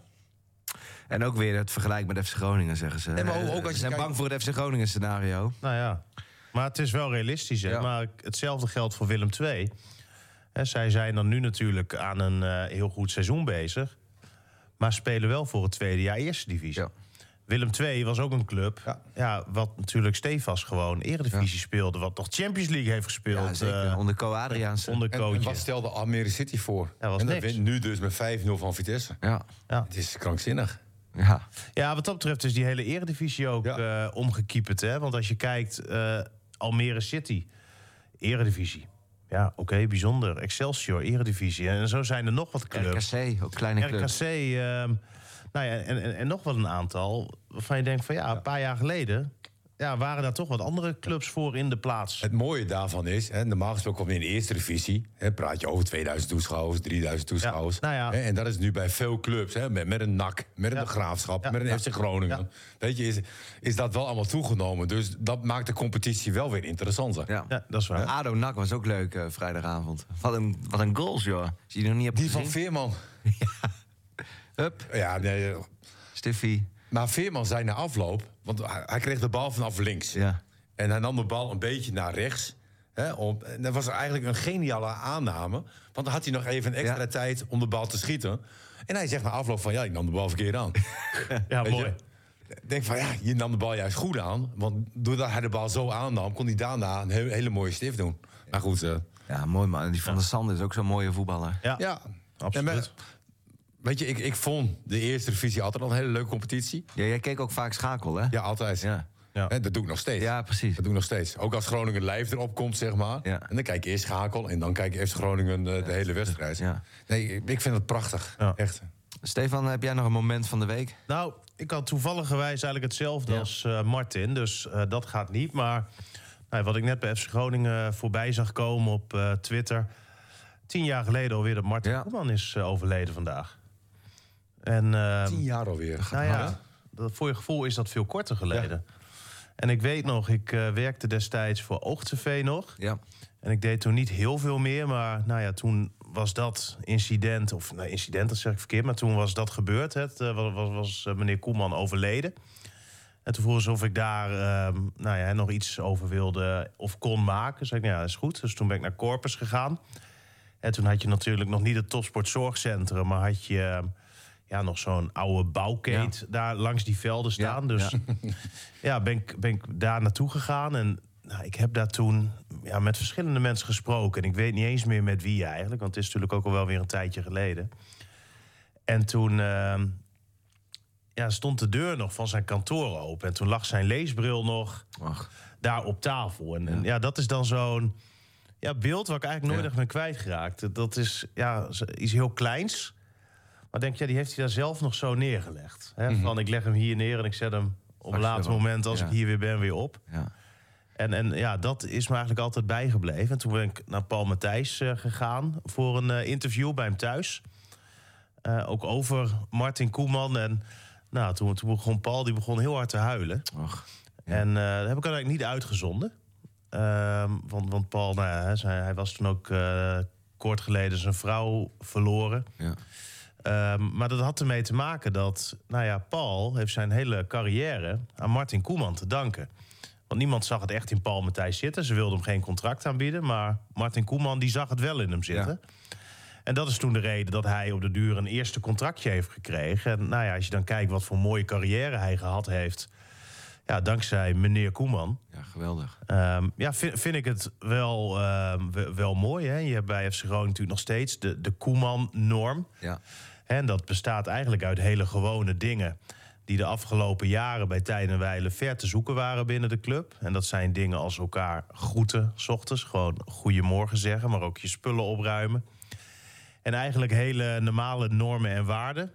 En ook weer het vergelijk met F C Groningen, zeggen ze. Nee, maar ook- ook als Ze je zijn kijkt- bang voor het F C Groningen scenario. Nou ja, maar het is wel realistisch. Hè? Ja. Maar hetzelfde geldt voor Willem twee. Hè, zij zijn dan nu natuurlijk aan een uh, heel goed seizoen bezig. Maar spelen wel voor het tweede jaar eerste divisie. Ja. Willem twee was ook een club. Ja. Ja, wat natuurlijk stevast gewoon eredivisie speelde. Wat nog Champions League heeft gespeeld. Ja, zeker. eh, Onder Co Adriaanse. onder En, coach. en wat stelde Almere City voor? Ja, was en dat niks. wint nu dus met vijf nul van Vitesse. Ja. Ja. Het is krankzinnig. Ja. Ja, wat dat betreft is die hele eredivisie ook Ja. eh, omgekieperd. Hè? Want als je kijkt, eh, Almere City, eredivisie. Ja, oké, bijzonder. Excelsior, eredivisie. En zo zijn er nog wat clubs. R K C, ook kleine R club. K C, ehm, nou ja, en, en, en nog wel een aantal waarvan je denkt van ja, een paar jaar geleden ja, waren daar toch wat andere clubs voor in de plaats. Het mooie daarvan is, hè, normaal gesproken kom je in de eerste divisie. Hè, praat je over tweeduizend toeschouwers, drieduizend toeschouwers. Ja, nou ja. Hè, en dat is nu bij veel clubs. Hè, met, met een N A C, met een Ja. De Graafschap, Ja. met een Ja. F C Groningen. Ja. Weet je, is, is dat wel allemaal toegenomen. Dus dat maakt de competitie wel weer interessanter. Ja. Ja, dat is waar. ADO N A C was ook leuk eh, vrijdagavond. Wat een, wat een goals, joh. Als je die nog niet hebt Die van gezien. Veerman. Hup, Ja, nee, Stiffy. maar Veerman zei na afloop, want hij, hij kreeg de bal vanaf links. Ja. En hij nam de bal een beetje naar rechts. Hè, om, en dat was eigenlijk een geniale aanname. Want dan had hij nog even een extra Ja. tijd om de bal te schieten. En hij zegt na afloop van, ja, ik nam de bal verkeerd aan. Ja, Weet mooi. je? Ik denk van, ja, je nam de bal juist goed aan. Want doordat hij de bal zo aannam, kon hij daarna een hele, hele mooie stift doen. Maar goed, eh, Ja, mooi man. Die Van der Sande is ook zo'n mooie voetballer. Ja, ja. absoluut. En maar- weet je, ik, ik vond de eerste divisie altijd al een hele leuke competitie. Ja, jij keek ook vaak Schakel, hè? Ja, altijd. Ja, Ja. Hè, dat doe ik nog steeds. ja precies. Dat doe ik nog steeds. Ook als Groningen live erop komt, zeg maar. Ja. En dan kijk je eerst Schakel en dan kijk je F C Groningen uh, de hele wedstrijd. Ja. Nee, ik, ik vind het prachtig. Ja. Echt. Stefan, heb jij nog een moment van de week? Nou, ik had toevalligerwijs eigenlijk hetzelfde Ja. als uh, Martin. Dus uh, dat gaat niet. Maar nou, wat ik net bij F C Groningen voorbij zag komen op uh, Twitter. Tien jaar geleden alweer dat Martin Ja. Koeman is uh, overleden vandaag. En uh, Tien jaar alweer. nou ja, dat, voor je gevoel is dat veel korter geleden. En ik weet nog, ik uh, werkte destijds voor OogTV nog. Ja. En ik deed toen niet heel veel meer. Maar nou ja, toen was dat incident... of nou, incident, dat zeg ik verkeerd... maar toen was dat gebeurd. Het uh, was, was, was uh, meneer Koeman overleden. En toen vroeg ze of ik daar uh, nou ja, nog iets over wilde of kon maken. Zei ik, nou ja, dat is goed. Dus toen ben ik naar Corpus gegaan. En toen had je natuurlijk nog niet het topsportzorgcentrum... maar had je uh, ja, nog zo'n oude bouwkeet Ja. daar langs die velden staan. Ja, Dus ja. ja, ben, ik, ben ik daar naartoe gegaan. En nou, ik heb daar toen ja, met verschillende mensen gesproken. En ik weet niet eens meer met wie eigenlijk. Want het is natuurlijk ook al wel weer een tijdje geleden. En toen uh, ja, stond de deur nog van zijn kantoor open. En toen lag zijn leesbril nog Ach. daar op tafel. En ja, en, ja dat is dan zo'n... ja, beeld waar ik eigenlijk nooit Ja. echt ben kwijtgeraakt. Dat is ja, iets heel kleins. Maar denk je, ja, die heeft hij daar zelf nog zo neergelegd. Hè? Mhm. Van, ik leg hem hier neer en ik zet hem op een Als je later wel- moment... als ja. ik hier weer ben, weer op. Ja. En, en ja, dat is me eigenlijk altijd bijgebleven. En toen ben ik naar Paul Matthijs uh, gegaan voor een uh, interview bij hem thuis. Uh, ook over Martin Koeman. En nou, toen, toen begon Paul, die begon heel hard te huilen. Och, ja. En uh, dat heb ik eigenlijk niet uitgezonden. Uh, want, want Paul, nou ja, hij, hij was toen ook uh, kort geleden zijn vrouw verloren. Ja. Um, maar dat had ermee te maken dat... nou ja, Paul heeft zijn hele carrière aan Martin Koeman te danken. Want niemand zag het echt in Paul Matthijs zitten. Ze wilden hem geen contract aanbieden. Maar Martin Koeman die zag het wel in hem zitten. Ja. En dat is toen de reden dat hij op de duur een eerste contractje heeft gekregen. En nou ja, als je dan kijkt wat voor mooie carrière hij gehad heeft... ja, dankzij meneer Koeman. Ja, geweldig. Um, ja, vind, vind ik het wel, um, wel mooi. Hè? Je hebt bij F C Groningen natuurlijk nog steeds de, de Koeman-norm. Ja. En dat bestaat eigenlijk uit hele gewone dingen... die de afgelopen jaren bij tijden en wijlen ver te zoeken waren binnen de club. En dat zijn dingen als elkaar groeten 's ochtends. Gewoon goedemorgen zeggen, maar ook je spullen opruimen. En eigenlijk hele normale normen en waarden.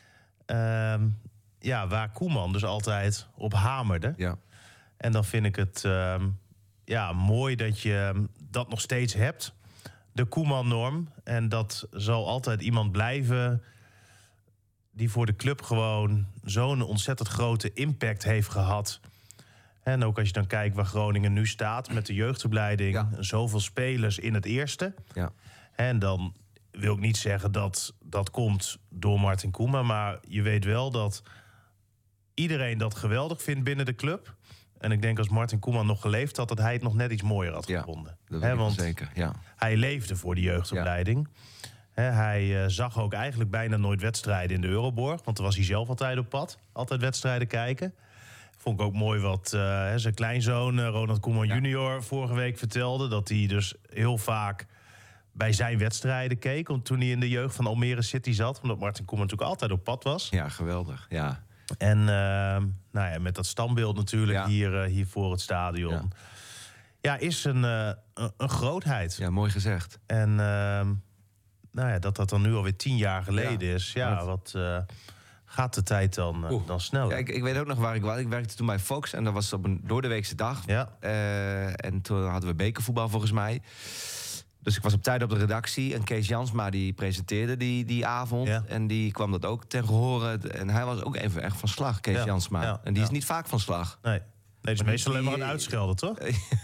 Um, ja, waar Koeman dus altijd op hamerde. Ja. En dan vind ik het um, ja, mooi dat je dat nog steeds hebt. De Koeman-norm. En dat zal altijd iemand blijven... die voor de club gewoon zo'n ontzettend grote impact heeft gehad. En ook als je dan kijkt waar Groningen nu staat... met de jeugdopleiding, Ja. zoveel spelers in het eerste. Ja. En dan wil ik niet zeggen dat dat komt door Martin Koeman... maar je weet wel dat iedereen dat geweldig vindt binnen de club. En ik denk als Martin Koeman nog geleefd had... dat hij het nog net iets mooier had Ja, gevonden. Dat Hè, weet ik want zeker, ja. hij leefde voor de jeugdopleiding... Ja. He, hij uh, zag ook eigenlijk bijna nooit wedstrijden in de Euroborg. Want daar was hij zelf altijd op pad. Altijd wedstrijden kijken. Vond ik ook mooi wat uh, zijn kleinzoon uh, Ronald Koeman ja. junior vorige week vertelde. Dat hij dus heel vaak bij zijn wedstrijden keek. Want toen hij in de jeugd van Almere City zat. Omdat Martin Koeman natuurlijk altijd op pad was. Ja, geweldig, ja. En uh, nou ja, met dat standbeeld natuurlijk ja. hier, uh, hier voor het stadion. Ja, ja is een, uh, een, een grootheid. Ja, mooi gezegd. En... Uh, Nou ja, dat dat dan nu alweer tien jaar geleden ja, is. Ja, wat, wat uh, gaat de tijd dan, uh, dan snel? Ja, ik, ik weet ook nog waar ik was. Ik werkte toen bij Fox en dat was op een doordeweekse dag. Ja. Uh, en toen hadden we bekervoetbal volgens mij. Dus ik was op tijd op de redactie. En Kees Jansma die presenteerde die, die avond. Ja. En die kwam dat ook ten gehore. En hij was ook even echt van slag, Kees ja. Jansma. Ja. En die ja. is niet vaak van slag. Nee. Nee, het is meestal alleen maar een uitschelden, toch?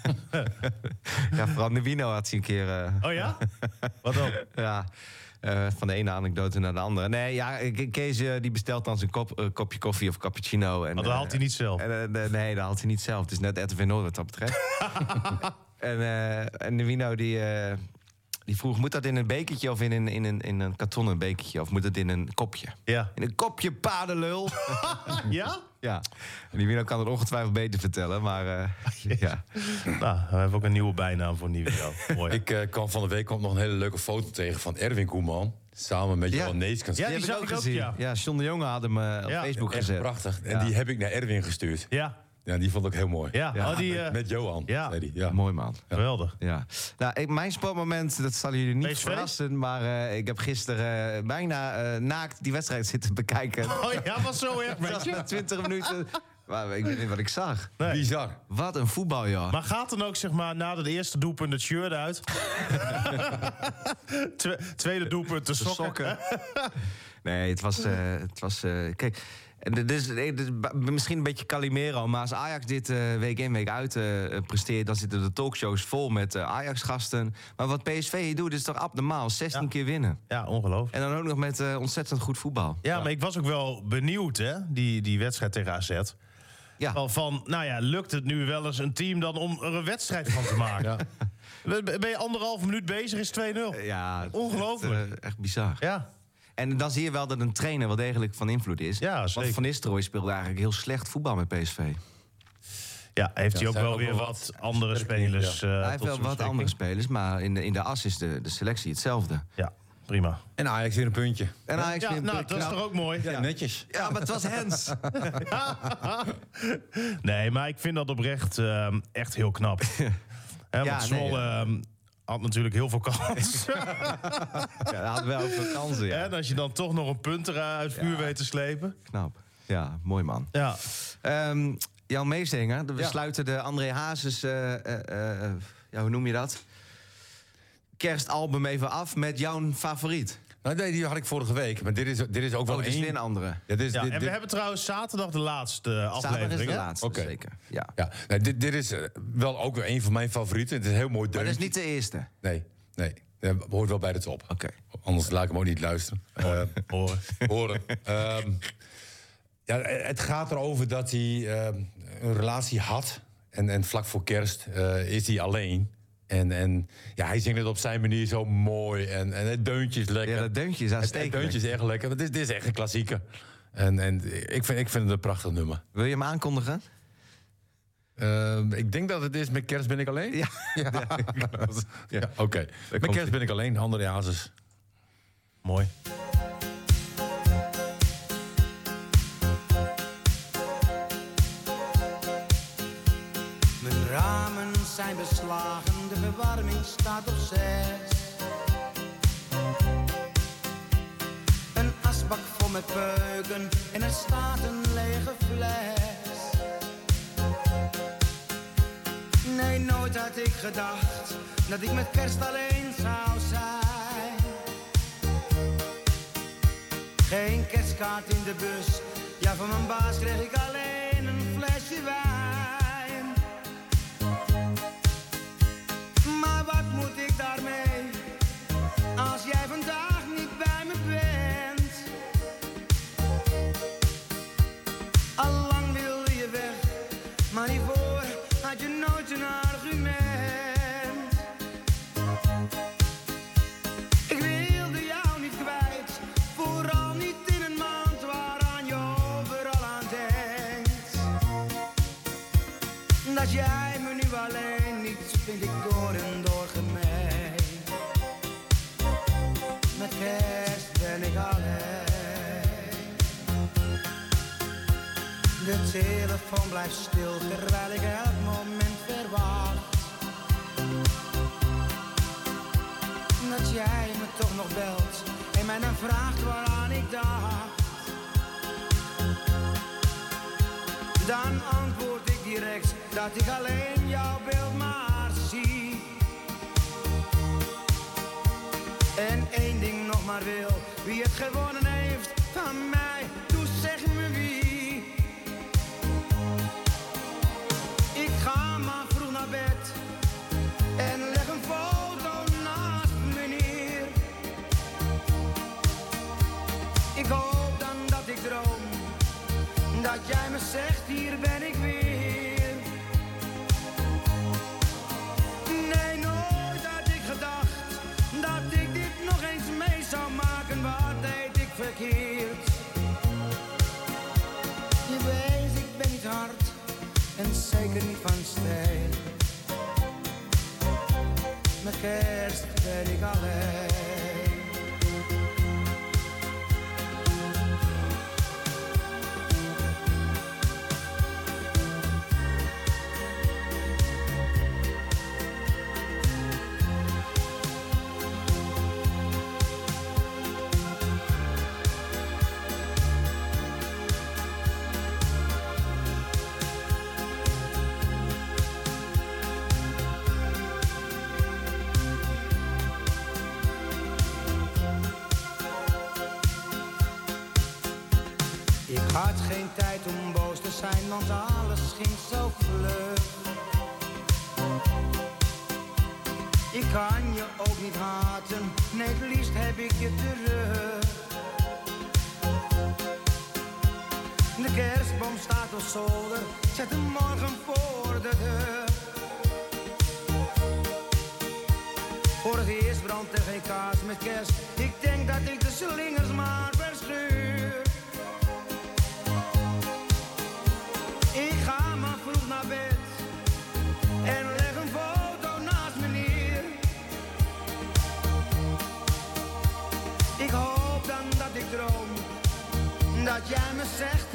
Ja, vooral Nivino had hij een keer... Uh... Oh ja? Wat dan? Ja, uh, van de ene anekdote naar de andere. Nee, ja, Kees uh, die bestelt dan zijn kop, uh, kopje koffie of cappuccino. En, maar dat haalt hij niet zelf? En, uh, nee, dat haalt hij niet zelf. Het is net R T V Noord wat dat betreft. en, uh, en Nivino die... Uh, Die vroeg, moet dat in een bekertje of in een, in een, in een kartonnen bekertje? Of moet het in een kopje? Ja. In een kopje paardenlul. Ja? Ja. En die Nivino kan het ongetwijfeld beter vertellen, maar uh, ja. Nou, we hebben ook een nieuwe bijnaam voor Nivino. Mooi. Ik uh, kwam van de week kwam nog een hele leuke foto tegen van Erwin Koeman. Samen met Johan ja. Neeskens. Ja, die, die zag heb ik ook gezien. Ja. ja, John de Jonge had hem uh, op ja. Facebook Echt gezet. Prachtig. En ja. die heb ik naar Erwin gestuurd. Ja. Ja, die vond ik heel mooi. Ja, ja. Oh, die, uh... met, met Johan. Ja. Zei die. Ja. Mooi man. Ja. Geweldig. Ja. Nou, ik, mijn sportmoment, dat zullen jullie niet P S V? verrassen. Maar uh, ik heb gisteren uh, bijna uh, naakt die wedstrijd zitten bekijken. Oh ja, was zo erg met je? Na twintig minuten. Maar ik weet niet wat ik zag. Nee. Bizar. Wat een voetbal, joh. Maar gaat dan ook zeg maar na het eerste doelpunt het shirt uit? Twe- tweede doelpunt de sokken. sokken. Nee, het was... Uh, het was uh, kijk... En dit is, dit is misschien een beetje Calimero, maar als Ajax dit uh, week in week uit uh, presteert... dan zitten de talkshows vol met uh, Ajax-gasten. Maar wat P S V hier doet, is toch abnormaal. zestien ja. keer winnen. Ja, ongelooflijk. En dan ook nog met uh, ontzettend goed voetbal. Ja, ja, maar ik was ook wel benieuwd, hè, die, die wedstrijd tegen A Z. Ja. Van, van, nou ja, lukt het nu wel eens een team dan om er een wedstrijd van te maken? Ja. Ben je anderhalf minuut bezig, is twee nul. Ja, ongelooflijk. Echt, uh, echt bizar. Ja. En dan zie je wel dat een trainer wel degelijk van invloed is. Ja, want Van Nistelrooy speelde eigenlijk heel slecht voetbal met P S V. Ja, heeft hij ja, ook wel ook weer wel wat andere spelers. Ja. Uh, hij heeft wel wat andere spelers, maar in de, in de as is de, de selectie hetzelfde. Ja, prima. En Ajax weer een puntje. En Ajax ja, weer een nou, puntje. Dat is toch ook mooi? Ja, ja. Netjes. Ja, maar het was Hens. Nee, maar ik vind dat oprecht uh, echt heel knap. He, ja, want Zwolle, nee, ja. had natuurlijk heel veel kans. Ja, dat had wel veel kansen, ja. En als je dan toch nog een punt eruit vuur Ja. weet te slepen. Knap. Ja, mooi man. Ja. Um, jouw meezinger, we Ja. sluiten de André Hazes, uh, uh, uh, ja, hoe noem je dat? Kerstalbum even af met jouw favoriet. Nou, nee, die had ik vorige week. Maar dit is, dit is ook wel Oh, het is één. weer een andere. Ja, dit is, Ja, dit, en we dit- hebben trouwens zaterdag de laatste Zaterdag aflevering. is de hè? laatste, Oké. zeker. Ja. Ja, nee, dit, dit is eh, wel ook weer een van mijn favorieten. Het is een heel mooi Maar deuntje. dat is niet de eerste. Nee, nee. Dat hoort wel bij de top. Oké. Anders laat ik hem ook niet luisteren. Eh, Horen. horen. Ehm, ja, het gaat erover dat hij ehm, een relatie had. En, en vlak voor kerst eh, is hij alleen. En, en ja, hij zingt het op zijn manier zo mooi. En, en het deuntje is lekker. Ja, dat deuntje is het, het aanstekelijk. deuntje is echt lekker. Dit is, dit is echt een klassieker. En, en ik, vind, ik vind het een prachtig nummer. Wil je hem aankondigen? Ehm, ik denk dat het is Met kerst ben ik alleen. Ja. ja. ja, Oké. Met komt kerst ben ik alleen. André Hazes. Mooi. Mijn ramen zijn beslagen, de verwarming staat op zes. Een asbak vol met peuken en er staat een lege fles. Nee, nooit had ik gedacht dat ik met kerst alleen zou zijn. Geen kerstkaart in de bus, ja van mijn baas kreeg ik alleen een flesje wijn. Maar wat moet ik daarmee, als jij vandaag niet bij me bent? Allang wilde je weg, maar hiervoor had je nooit een argument. Ik wilde jou niet kwijt, vooral niet in een maand waaraan je overal aan denkt. Dat jij me nu alleen niet, vind ik door en door gemeen. Met kerst ben ik alleen. De telefoon blijft stil terwijl ik elk moment verwacht. Dat jij me toch nog belt en mij dan vraagt waaraan ik dacht. Dan antwoord ik direct dat ik alleen jouw beeld maar zie. En één ding nog maar wil, wie het gewonnen heeft van mij, doe zeg me wie. Ik ga maar vroeg naar bed en leg een foto naast me neer. Ik hoop dan dat ik droom, dat jij me zegt hier ben ik weer. Nee, nooit had ik gedacht dat ik dit nog eens mee zou maken. Wat deed ik verkeerd? Je weet, ik ben niet hard en zeker niet van steen. Met kerst ben ik alleen. Ik had geen tijd om boos te zijn, want alles ging zo vlug. Ik kan je ook niet haten, nee het liefst heb ik je terug. De kerstboom staat op zolder, zet hem morgen voor de deur. Voor het eerst brandt er geen kaas met kerst, ik denk dat ik de slingers maar verscheur. Ik ga maar vroeg naar bed en leg een foto naast me neer. Ik hoop dan dat ik droom, dat jij me zegt